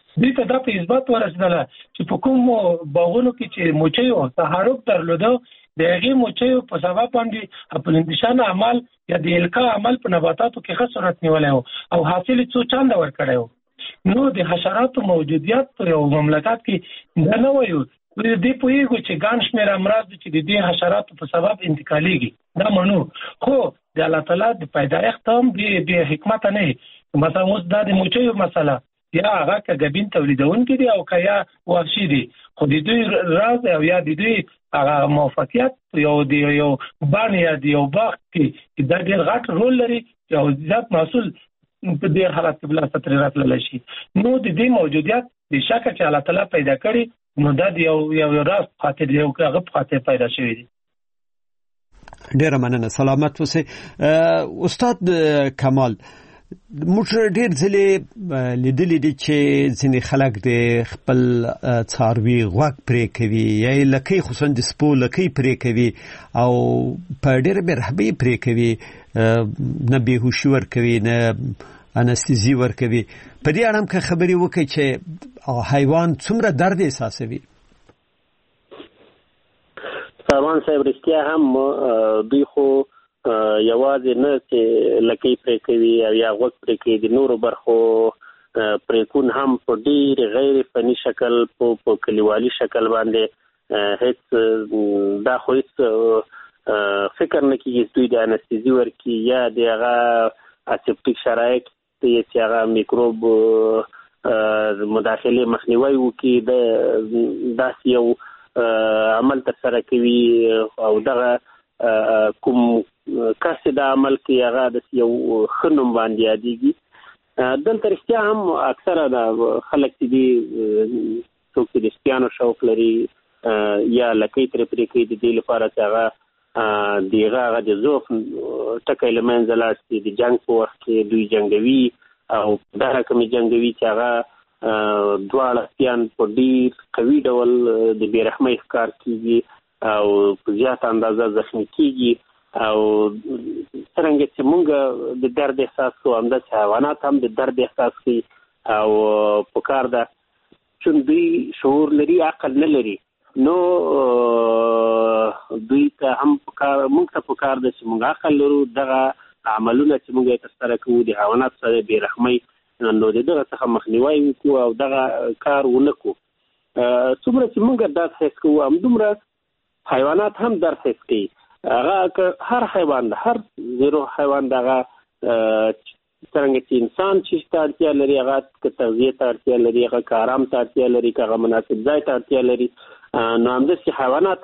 دې ته دا په اثبات ورسېدله چې په کوم باغونو کې چې موچیو تحرک درلوده د هغې موچیو په سبب باندې پلندشان عمل یا د القا عمل په نباتاتو کې ښه صورت نیولی و او حاصل یې څو چنده ورکړی و. نو د حشراتو موجودیت په یو مملکت کې دا نه وایو دې پوهېږو چې ګڼ شمېر امراض چې د دې حشراتو په سبب انتقالېږي دا منو، خو د الله تعالی د پیدایښت هم بې حکمته نه وي. مثلا اوس دا د موچیو مسله یا هغه که ګبین تولیدونکي دي او که یا وحشي دي، خو د دوی راز او یا د دوی هغه موافقیت یو د یو بڼ یا د یو باغ کې دا ډېر غټ رول لري او زیات محصول په دې حالت کې بلاسته ترې راتللی شي. نو د دې موجودیت د شکه چې الله تعالی پیدا کړي نو دا د یو یو راز په خاطر یو هغه په خاطر پیدا شوی دی. ډېره مننه، سلامت اوسئ. استاد کمال، موږ ډېر ځلې لیدلي دي چې ځینې خلک د خپل څاروي غوږ پرې کوي یا یې لکۍ خصوصا د سپو لکۍ پرې کوي او په ډېره بېرحمۍ پرې کوي، نه بېهوشي ورکوي نه انستیزي ورکوي. په دې اړه هم که خبرې وکړئ چې حیوان څومره درد احساسوي. ساروان صاحب رښتیا هم دوی خو یوازې نه چې لکۍ پرې کوي او یا غوږ پرې کوي، د نورو برخو پرېکون هم په ډېر غیر فني شکل په کلیوالي شکل باندې هیڅ دا خو هیڅ فکر نه کېږي دوی د انستیزي ورکړي یا د هغه اسپټیک شرایط چې هغه میکروب مداخلې مخنیوی وکړي د داسې یو عمل ترسره کوي او دغه کوم کس دا عمل کوي هغه د یو ښه نوم باندې یادېږي. دلته رښتیا هم اکثره د خلک چې دي څوک چې د سپیانو شوق لري یا لکۍ ترې پرې کوي د دې لپاره چې هغه د هغه هغه د ضعف ټکی له منځه لاړ شي. د جنګ په وخت کې دوی جنګوي او دا رقمې جنګوي چې هغه دواړه سپیان په ډېر قوي ډول د بېرحمۍ ښکار کېږي او په زیاته اندازه زخمي کېږي او څرنګه چې موږ د درد احساس کوو همداسې حیوانات هم د درد احساس کوي او پکار ده چون دوی شعور لري عقل نه لري نو دوی ته هم پکار موږ ته پکار ده چې موږ عقل لرو دغه عملونه چې موږ یې ترسره کوو د حیواناتو سره بېرحمۍ نو د دغه څخه مخنیوی وکړو او دغه کار ونه کړو. څومره چې موږ درد حس کوو همدومره حیوانات هم درد حس کوي. هغه هر حیوان ده هر زیرو حیوان ده هغه څرنګه چې انسان چې ته اړتیا لري هغه که تغذیې ته اړتیا لري هغه که آرام ته اړتیا لري که هغه مناسب ځای ته اړتیا لري نو همداسې حیوانات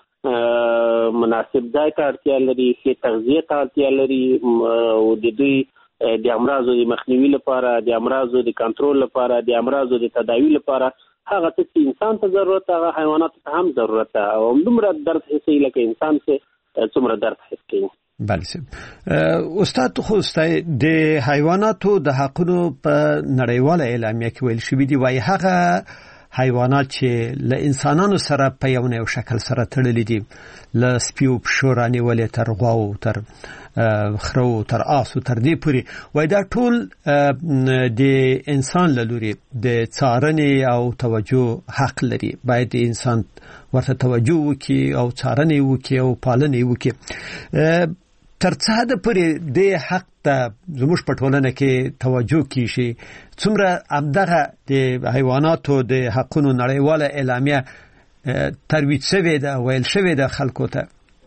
هم مناسب ځای ته اړتیا لري ښې تغذیې ته اړتیا لري او د دوی د امراضو د مخنیوي لپاره د امراضو د کنټرول لپاره د امراضو د تداوي لپاره هغه څه چې انسان ته ضرورت هغه حیواناتو ته هم ضرورت ده او همدومره درد حسوي لکه انسان چې څومره درد حس کوي. بله صاحب. استاد خو د حیواناتو د حقونو په نړیواله اعلامیه کې ویل شوي دي وایي هغه حیوانات چې له انسانانو سره په یو نه یو شکل سره تړلي دي له سپیو پښو رانیولې تر غواو تر خرو تر آسو تر دې پورې وایي دا ټول د انسان له لوري د څارنې او توجه حق لري. باید د انسان ورته توجه وکړي او څارنې وکړي او پالنې وکړي. تر څه حده پورې د حق ته زموږ په ټولنه کې توجه کیږي څومره همدغه د حیواناتو د حقونو نړیواله اعلامیه ترویج شوې ده ویل شوې ده خلکو ته؟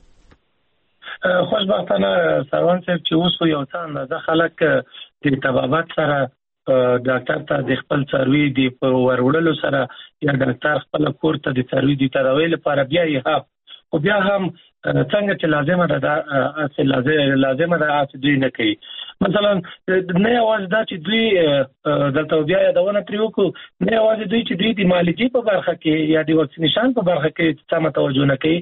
خوشبختانه سروان صاحب چې اوس یو څه اندازه خلک د طبابت سره ډاکټر ته د خپل څاروي د وروړلو سره یا ډاکټر خپل کور ته د څاروي د تداوی لپاره بیا یې هاب او بیا هم څنګه چې لازمه ده دا لازمه ده چې دوی نه کوي. مثلا نه یوازې دا چې دوی دلته بیا یادونه ترې وکړو نه یوازې دوی چې دوی د معالجې په برخه کې یا د واکسینیشن په برخه کې سمه توجه نه کوي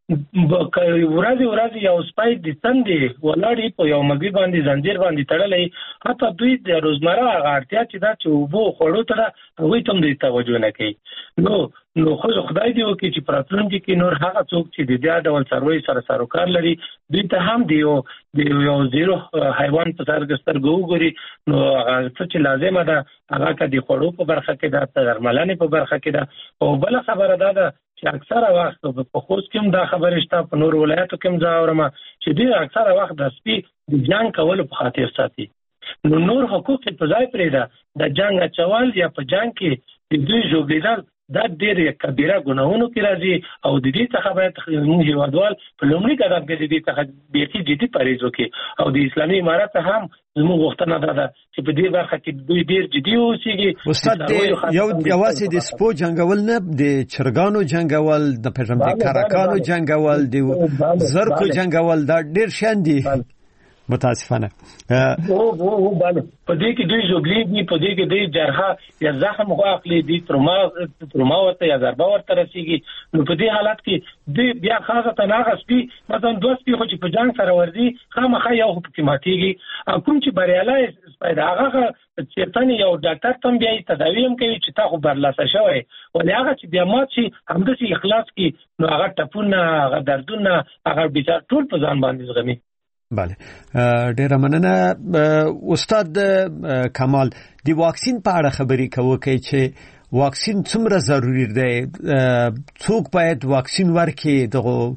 ورځي ورځي یو سپای د تندې ولاړی په یو مګي باندې زنجیر باندې تړلې حتی دوی د روزمره اړتیا چې دا چې وبو خړو ته وې تم دې توجه نه کوي نو نو خو خدای دې وکړي چې پراتلونکي کې نور هغه څوک چې د دې ډول سروي سره سروکار لري دوی ته هم دیو د یو زیرو حیوان په سر ګستر ګوري نو هغه څه لازمه ده هغه کدي خړو په برخه کې ده درملنې په برخه کې ده او بل خبره ده چې اکثره وخت په خوست کې دا خبره شته په نور ولایتو کې ځاورم چې دوی اکثره وخت د سپي د جنگ کول په خاطر ساتي نو نور حقوق په ځای پرې ده د جنگ اچول یا په جنگ کې د دوی جوړیدل دا ډېر کبیره ګناهونو کې راځي او د دې څخه باید موږ هیوادوال په لومړي قدم کې د دې څخه بیخي جدي پریز وکړي او د اسلامي امارت هم زموږ غوښتنه ده چې په دې برخه کې دوی ډېر جدي اوسېږي. استاد یو یوازې د سپو جنگول نه د چرګانو جنگول د پرمختګ کارکانو جنگول د زرکو جنگول دا ډېر شان دي متاسفانه او او باندې په دې کې دوی جوړلې په دې کې دوی جرحه یا زخم واخلي دي تروما تروما ورته یا ضربه ورته رسیږي نو په دې حالت کې دوی بیا خاصه تناغسپي مثلا دوه سپي خو چې په جنگ سره ورځي خامخا یو حکومتيږي کوم چې بریالای پیدا هغه چې تنه یو ډاکټر تم بیا تداوی هم کوي چې تا خو برلاسه شوی ولې هغه چې بیا مات شي همداسي اخلاص کی نو هغه ټپونه هغه دردونه هغه بيچار ټول په ځان باندې زغمي. بله ډیره مننه استاد کمال دی واکسین په اړه خبرې کوي چې واکسین څومره ضروری دی څوک باید واکسین ورکړي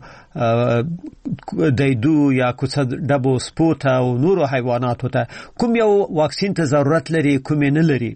دغه دایدو یا کوڅه ډبو سپوت او نورو حیواناتو ته کوم یو واکسین ته ضرورت لري کوم نه لري؟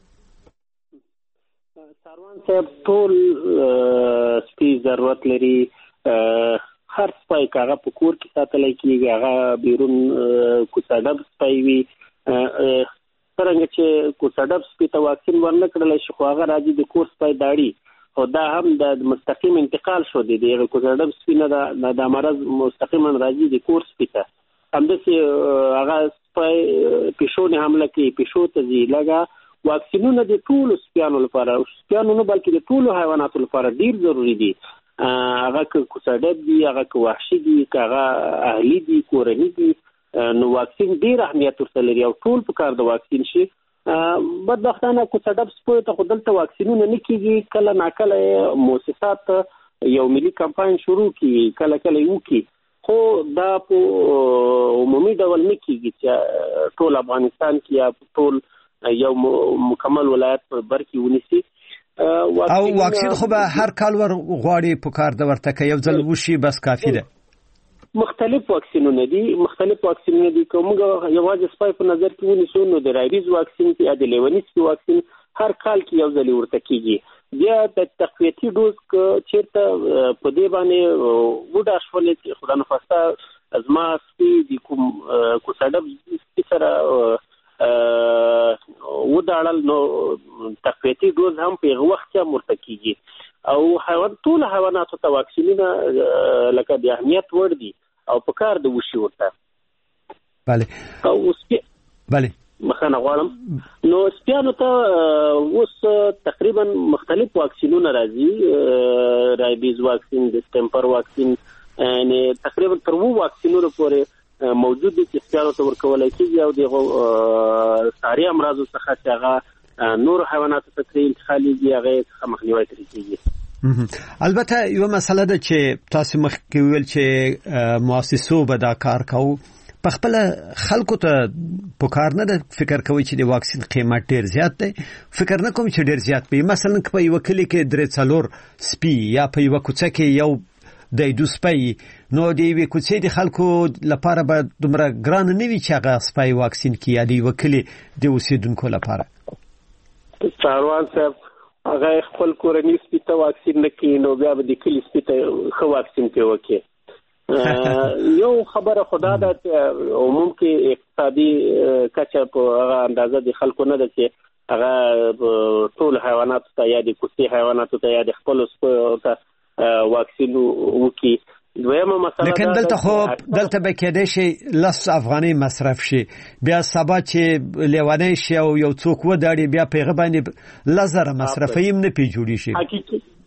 ساروان صاحب ټول سپي ضرورت لري هر سپای کاغه په کور کې ساتل کېږي هغه بیرون کوڅاډب سپای وي څنګه چې کوڅاډب سپي ته واکسین ورنه کړل شي خو هغه راځي د کور سپای داړي او دا هم د مستقیم انتقال شو دی د کوڅاډب سپي نه د مرض مستقیما راځي د کور سپي ته همداسې هغه سپای پښونه حمله کوي پښو ته ځي لګا واکسینونه د ټولو سپیانو لپاره سپیانو نه بلکې د ټولو حیواناتو لپاره ډیر ضروری دي هغه کوڅاډب دي هغه وحشي دي هغه اهلي دي کورني دي نو واکسین ډیر اهمیت ورته لري او ټول په کار د واکسین شي بدبختانه کوڅاډب سپو ته خو دلته واکسینونه نه کیږي کله ناکله مؤسسات یو ملي کمپاین شروع کی کله کله یو کی خو دا په عمومي ډول نه کیږي چې ټول افغانستان کې یا ټول یو مکمل ولایت په بر کې ونیسي او واکسین خو به هر کال ور غواړي په کار د ورته کې یو ځل وشي بس کافی ده. مختلف واکسینونه دي مختلف واکسینونه دي کومه یوازې سپای په نظر کې ونیسو نو د رایبیز واکسین یا د لیونیسکي واکسین هر کال کې یو ځل ورته کیږي بیا د تقویتي ډوز چیرته په دې باندې وډا شولې چې خدای نه خواسته ازما سپي د کوم کوڅاډب سره و داړل نو تقویتي ډوز هم په وخت کې مرتکیږي او حیوان ټول حیواناتو ته واکسینونه لکه د اهمیت ور دي او په کار د وشي ورته. bale او سپي bale مخانه غواړم نو سپیانو ته اوس تقریبا مختلف واکسینونه راځي رایبیز واکسین د سټمپر واکسین یعنی تقریبا تر وو واکسینونو پورې موجود دي چې سپیانو ته ورکول کېږي او دغه ساري امراضو څخه چې هغه نور حیواناتو ته ترې انتقالېږي هغه څخه مخنیوي ترې کېږي. البته یو مسله ده چې تاسو مخکې ویل چې مؤسسو به دا کار کوو په خپل خلکو ته په کار نه فکر کوي چې د واکسین قیمت ډیر زیات دی فکر نه کوم چې ډیر زیات وي مثلا په یو کلی کې درې څلور سپي یا په یو کوڅه کې یو د دوه سپي نو دی وی کوڅې د خلکو لپاره به دومره ګران نه وي چې هغه سپي واکسین کیږي دی وکړي د اوسیدونکو لپاره. ساروان صاحب هغه خپل کورنی سپي ته واکسین نه کوي نو بیا به د کلی سپي ته خو واکسین کوي وکړي یو خبره خدا ده چې عموم کې اقتصادي کچه په هغه اندازه د خلکو نه ده چې هغه ټول حیوانات ته یا د کوڅې حیوانات ته یا د خپل سپو ته واکسین وکي دویمه مسله لیکن دلته خو دلته به کېدې شي لس افغاني مصرف شي بیا سبا چې لیوانه شي او یو څوک و داړي بیا پیغه باندې لزر مصرفیم نه پی جوړی شي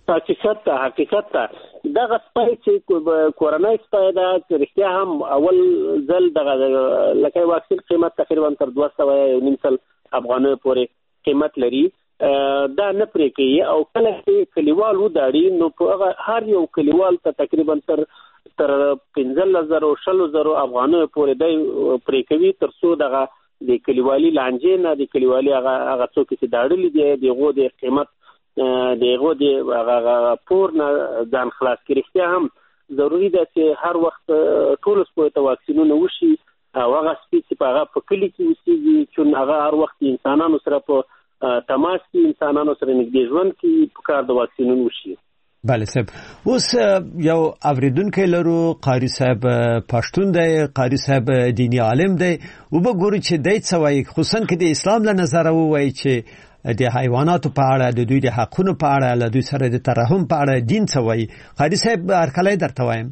حقیقت ته حقیقت ته دغه سپی چې کورنۍ سپی ده چې رښتیا هم اول ځل دغه لکه واکسین قیمت تقریبا تر دوه سوه یو نیم سل افغانیو پورې قیمت لري دا نه پرې کوي او کله چې کلیوال وداړي نو په هر یو کلیوال ته تقریبا تر تر پنځلس زرو شلو زرو افغانیو پورې دی پرې کوي تر څو دغه د کلیوالي لانجې نه د کلیوالي هغه څوک چې داړلي دي دغه د قیمت دغه د هغه پور نه ځان خلاص کړي. رښتیا هم ضروری ده چې هر وخت ټول سپو ته واکسینونه وشي او هغه سپي چې په هغه په کلی کې اوسېږي چې هغه هر وخت انسانانو سره په تماس کې انسانانو سره نږدې ژوند کې په کار د واکسینونو وشي. بله صاحب اوس یو اوریدونکی لرو قاری صاحب پښتون دی قاری صاحب دینی عالم دی او به ګوري چې دای څه وایي خصوصا کې د اسلام له نظر وایي چې د حیواناتو په اړه د دوی د حقونو په اړه له دوی سره د ترحم په اړه دین څه وایي. قاری صاحب هرکلی درته وایم.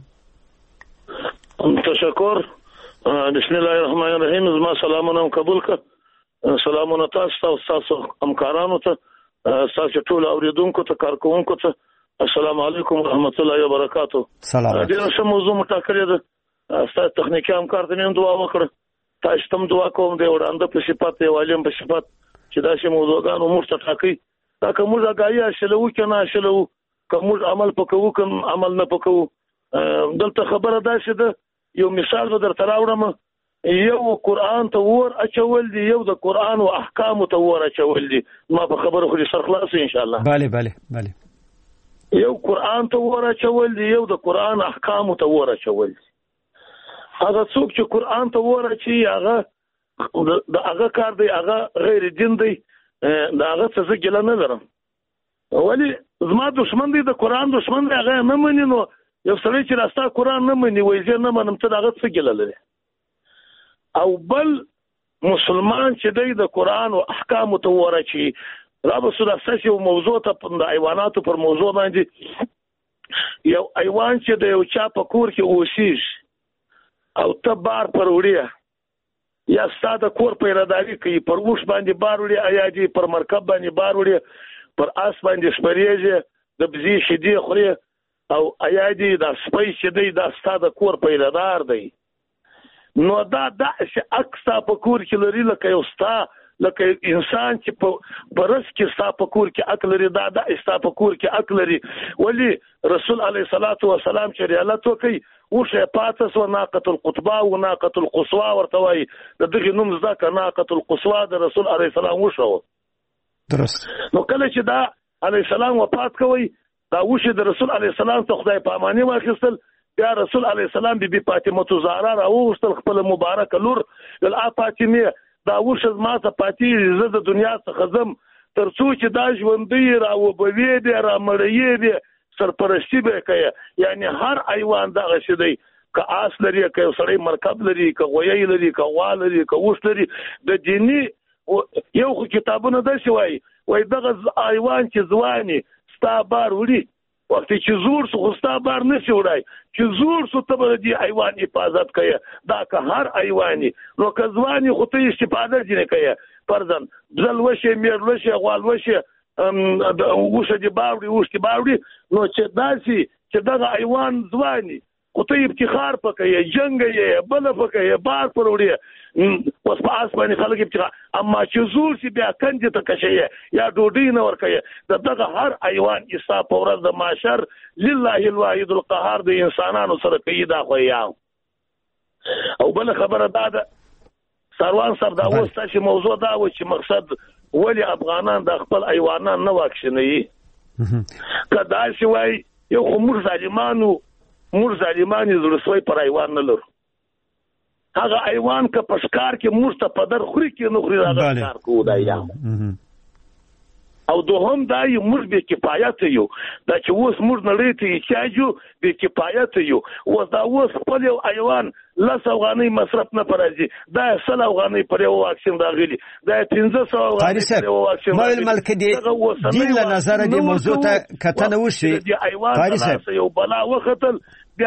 تشکر. بسم الله الرحمن الرحیم. زما سلامونه قبول کړه. سلامونه تاسو او تاسو همکارانو ته تاسو ټول اوریدونکو ته کارکونکو ته السلام علیکم ورحمت الله وبرکاتہ. سلام. دا څه موضوع مټاکلې ده تاسو تخنیکی همکار ته نن دعا وکړه. تاسو تم دعا کوم دی وړاندې په صفات دی والیم په صفات چې دا شی موضوعګانو مرته ټاکي دا کوم ځای شلو کنه شلو کوم عمل پکوو کوم عمل نه پکوو. دلته خبره دا شي ده یو مثال به درته راوړم. یو قرآن ته ور اچول دی یو د قرآن او احکام ته ور اچول دی. ما په خبره خو سر خلاص ان شاء الله. bale bale bale. یو قرآن ته ور اچول دی یو د قرآن احکام ته ور اچول دی. هغه څوک چې قرآن ته ور اچي هغه دا هغه کار دی هغه غیر دین دی دا هغه څه ګل نه لرم. ولی زما دشمن دی د قرآن دشمن دی هغه نه مني نو یو سړی چې راستا قرآن نه مني وایي زه نه منم ته هغه څه ګل لري. او بل مسلمان چې دی د قرآن او احکام ته ورچی را به سره ساسي موضوع ته د حیواناتو پر موضوع باندې یو حیوان چې د یو چا په کور کې اوسېږي او ته بار پر وړیا یا ستاده کور پیراداری کوي پر اوښ باندې بار وړي ایا دي پر مرکب باندې بار وړي پر اس باندې سپریږي د بزی شدي خوري او ایا دي د سپي شدي د ستاده کور پیرادار دی. نو دا د اکسا په کور کې لري لکه یو ستا لکه انسان چې په برس کې ستا په کور کې عقل لري دا د ستا په کور کې عقل لري. ولی رسول علیه الصلاۃ والسلام چې ریالت وکي او شه پاتس و ناقۃ القطبا و ناقۃ القصوا ورته وای د دغه نوم ځکه ناقۃ القصوا د رسول علیه السلام وشو. درست. نو کله چې دا علیه السلام وفات کوي دا وشه د رسول علیه السلام ته خدای په اماني واخیستل. بیا رسول علیه السلام بی بی فاطمه زهرا راوستل خپل مبارک لور ول فاطمه دا وشه ما ته پاتې زه د دنیا څخه زم تر څو چې دا ژوندۍ راوبوي دي را مړی دي سرپرستی به کوي. یعنی هر حیوان دغه شي دی که آس لري که سړی مرکب لري که غوی لري که غوا لري که اوښ لري د دیني یو خو کتابونه داسې وایي وایي دغه حیوان چې ځواني ستا بار وړي وخت چې زور سو خستا بار نشي وړای چې زور سو ته به د حیوان حفاظت کوي دا که هر حیواني نو که ځواني خو ته استفاده نه کوي پرځن ځل وشه میر وشه غوال وشه اوښه دی باوړي اوښ دی باوړي نو چې داسي چې دغه حیوان ځواني خو ته افتخار پکې جنگ یې بل پکې بار پر وړي اوس په اسماني خلک افتخار اما چې زور سی بیا کنده ته کشي یا ډوډۍ نه ور کوي دغه هر حیوان ایسا په ورځ د محشر لله الواحد القهار د انسانانو سره کوي دا خو یا. او بل خبره دا ده سروان صاحب دا اوس تاسو موضوع دا و چې مقصد ولی افغانان د خپل حیوانات نه واکسینوي کدا شي وای یو خمر ظالمانو مور ظالمانی زړسوي پر حیوان نه لرو. هغه حیوان که پشکار کې مور ته پدر خوري کې نو خوري راځي کار کو دا یا او دوهم دا یو مور به کفایت یو دا چې اوس مور نه لري چې به کفایت یو او دا اوس خپل حیوان لس افغاني مصرف نه پرځي دا سل افغاني پر یو واکسین راغلي دا پنځه سو افغاني پر یو واکسین مال ملک دی دین له نظر دی موضوع ته کتنه وشي قاری صاحب یو بلا وختل بیا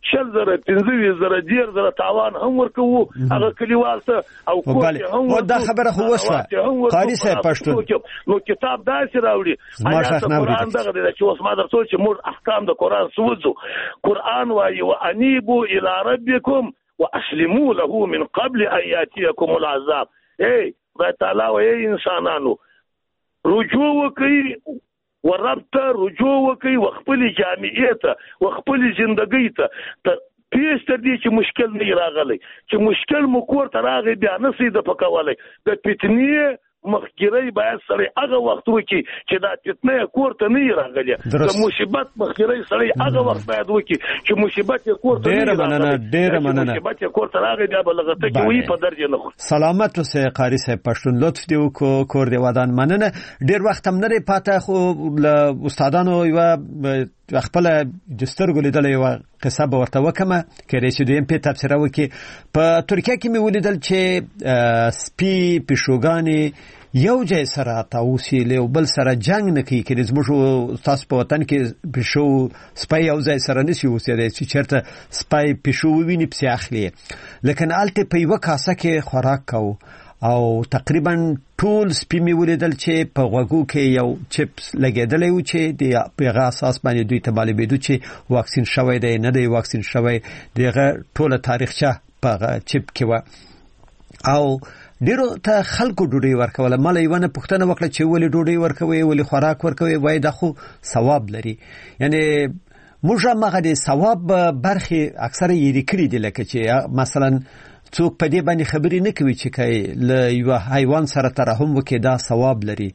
شل زره پنځه زره ډیر زره تاوان هم ورکوو هغه کلیوال ته او کوټ هم دا خبره خو وشوه قاری صاحب پښتون نو کتاب داسې راوړي آیات قرآن دغه دی چې اوس ما درته چې موږ احکام د قرآن سوځو قرآن وایي وانیبوا الى ربکم واسلموا له من قبل ان یاتیکم العذاب ای خدای تعالی وایي انسانانو رجوع وکړئ ورب ته رجوع وکړئ وخپلې جامعې ته وخپلې زندګۍ ته پیش تر دې چې مشکل نه راغلی چې مشکل مو کور ته راغی بیا نسي د پکولی د فتنې مخکري باید سره هغه وخت وکي چې دا فتنه کور ته نه راغلی د مصیبت مخکري سره هغه وخت باید وکي چې مصیبت کور ته نه راغلی ډیر مننه مصیبت کور ته راغی بیا بلغته کې وی په درجه نه خو سلامت اوسه قاری صاحب پښتون لطف دی وکړو کور دی ودان مننه ډیر وخت هم نه پاته خو استادانو یو خپل جسترګو لیدل یو قصه به ورته وکمه کې رئیس دویم په تفسیر وکي په ترکیه کې مې ولیدل چې سپی پښوګانی یو ځای سره تاوسی له بل سره جنگ نه کوي کې زموږ تاسو په وطن کې پښو سپی یو ځای سره نشي اوسېدای چې چیرته سپی پښو ویني پسې اخلي لکه الته په یو کاسه کې خوراک کوي او تقریبا ټول سپی می ولیدل چې په غوګو کې یو چپس لګیدلې و چې د پیغه اساس باندې دوی ته معلومېدو چې واکسین شوی دی نه دی واکسین شوی دغه ټوله تاریخچه په چپ کې و او ډیرو ته خلکو ډوډۍ ورکوله مله یوانه پښتنه وکړه چې ولې ډوډۍ ورکوي ولې خوراک ورکوي وای دا خو ثواب لري یعنی موږ مغه د ثواب برخه اکثره یې کړی دي لکه چې مثلا څوک په دې باندې خبرې نه کوي چې کای له یو حیوان سره ترحم وکړي دا ثواب لري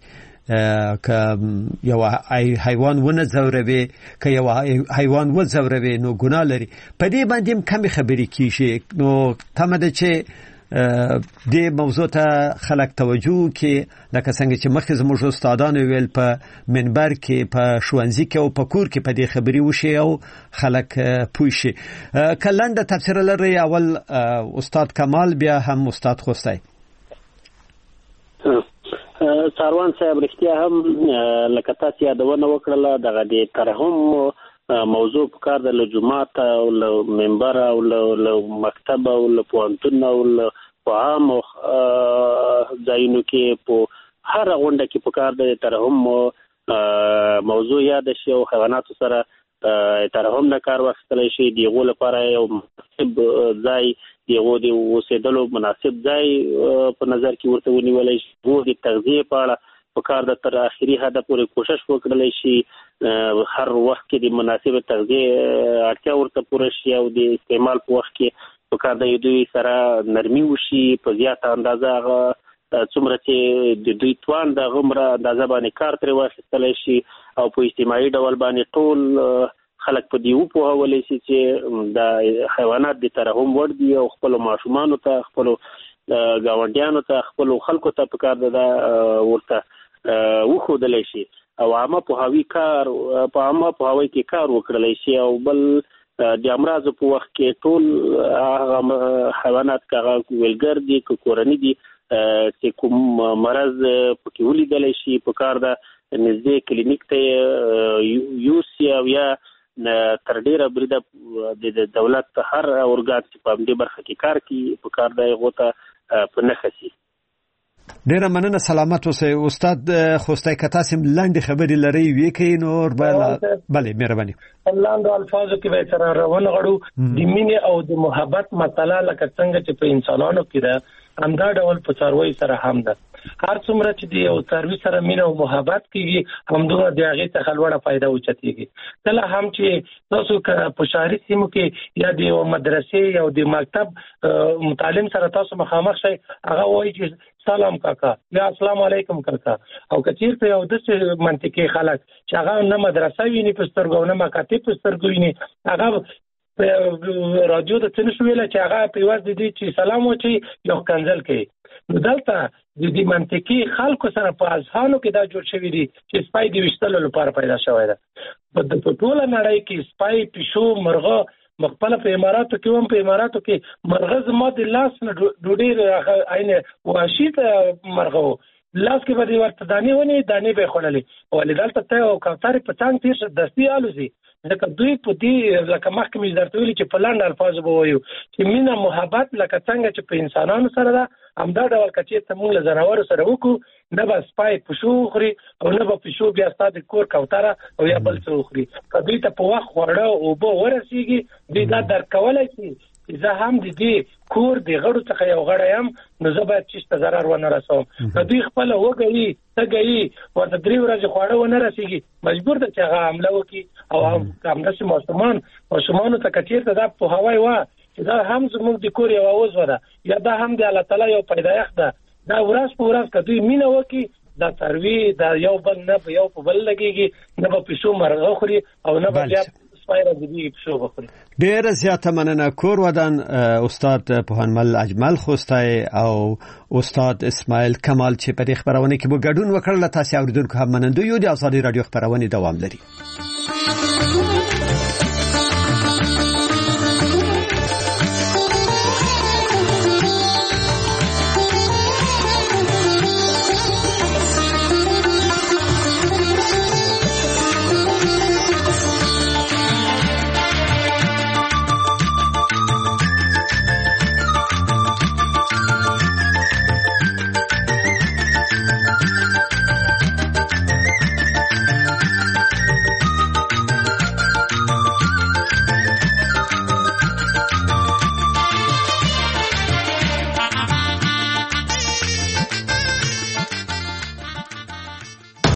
ک یو حیوان ونه زوروي ک یو حیوان و زوروي نو ګناه لري په دې باندې کم خبرې کیږي نو تمه ده چې د موضوع ته خلک توجه کې لکه څنګه چې مخکې زموږ استادانو ویل په منبر کې په ښوونځي کې او په کور کې په دې خبرې وشي او خلک پوه شي کلنده تفسیر لري اول استاد کمال بیا هم استاد خوستای ساروان صاحب رښتیا هم لکه تاسو یادونه وکړه دغه د ترحم موضوع په کار د جمعات او منبر او مکتب او پوهنتون او په عام ځایونو کې په هر غونډه کې په کار د ترحم موضوع یاد شي او حیوانات سره ترحم نه کار واخیستل شي دیغه لپاره یو مناسب ځای دیغه د اوسېدلو مناسب ځای په نظر کې ورته ونیول شي وو د تغذیه په اړه په کار د تر اخري هدف پورې کوشش وکړل شي هر وخت کې د مناسب تغذیه اړتیا ورته پوره شي او د استعمال په وخت کې په کار د دوی سره نرمي وشي په زیاته اندازه څومره چې د دوی توان د غمره اندازه باندې کار تر واخیستل شي او په اجتماعي ډول باندې ټول خلک په دیو په حواله شي چې د حیوانات د ترحم ور دي او خپل ماشومان ته خپل گاونډیانو ته خپل خلکو ته په کار د ورته وخودل شي او عامه په هوی کار په عامه په هوی کې کار وکړل شي او بل د امراض په وخت کې ټول حیوانات کغه ویلګر دي کورنی دي چې کوم مرض پکې ولیدل شي په کار د نږدې کلینیک ته یوسیا یا تر ډیره بریده د دولت هر اورګان چې په دې برخه کې کار کوي په کار د غوته په نخسي ډیره مننه سلامت اوسئ استاد خوستای کتا سم لاندې خبرې لري وی کې نور بل بله مهرباني لاندې الفاظو کې به تر روان غړو د مینې او د محبت مسله لکه څنګه چې په انسانانو کې ده همدا ډول په څاروي سره هم ده هر څومره چې د یو څاروي سره مینه او محبت کیږي همدغه د هغې څخه لوړه فایده اوچتېږي کله هم چې تاسو په شهري سیمو کې یا د یو مدرسې یا د مکتب متعلم سره تاسو مخامخ شئ هغه وایي چې سلام کاکا یا السلام علیکم کاکا او کثیر په یو داسې منطقي خلک چې هغه نه مدرسه ویني په سترګو نه مکاتب په سترګو ویني هغه رادیو د څه ویل چې هغه په واسطه دي چې سلام وچی یو کنزل کوي نو دلته د دې منطقي خلکو سره په اذهانو کې دا جوړ شوی دي چې سپای دی وشتلو لپاره پیدا شوی ده په ټوله نړۍ کې سپای پښو مرغه مخبل په اماراتو کې هم په اماراتو کې مرغه زما د لاس نه ډوډۍ عینه واشي ته مرغه لاس کې به ورته دانې ونی دانې به خړلې ولې دلته ته او کوثر په څنګه تیر دستي الوزي لکه دوی په دې لکه مخکې مې درته ویلي چې په لاندې الفاظو به وایو چې مینه محبت لکه څنګه چې په انسانانو سره ده همدا ډول که چېرته موږ له ځناورو سره وکړو نه به سپی پشو وخوري او نه به پشو بیا ستا د کور کوتره او یا بل څه وخوري. که دوی ته په وخت خواړه اوبه ورسېږي دوی دا درک کولی شي چې زه هم د دې کور د غړو څخه یو غړی یم نو زه باید چېرته ضرر ونه رسوم. که دوی خپله وږی تږی ورته درې ورځې خواړه ونه رسېږي مجبور ده چې هغه حمله وکړي او همداسې ماشومان ماشومانو ته که چېرته دا پوهاوی وه چې دا هم زموږ د کور یوه عضوه ده یا دا هم د الله تعالی یو پیدایښت ده دا ورځ په ورځ که دوی مینه وکړي دا څاروي دا یو بل نه په یو په بل لګېږي نه به پیشو مرغه خوري او نه به بیا ډېر زیاته مننه. کور ودان استاد پوهنمل اجمل خوستی او استاد اسماعیل کمال چې په دې خبرونه کې مو ګډون وکړل. تاسو اوریدونکو هم منندوی یو د ازادي رادیو خبرونه دوام لري.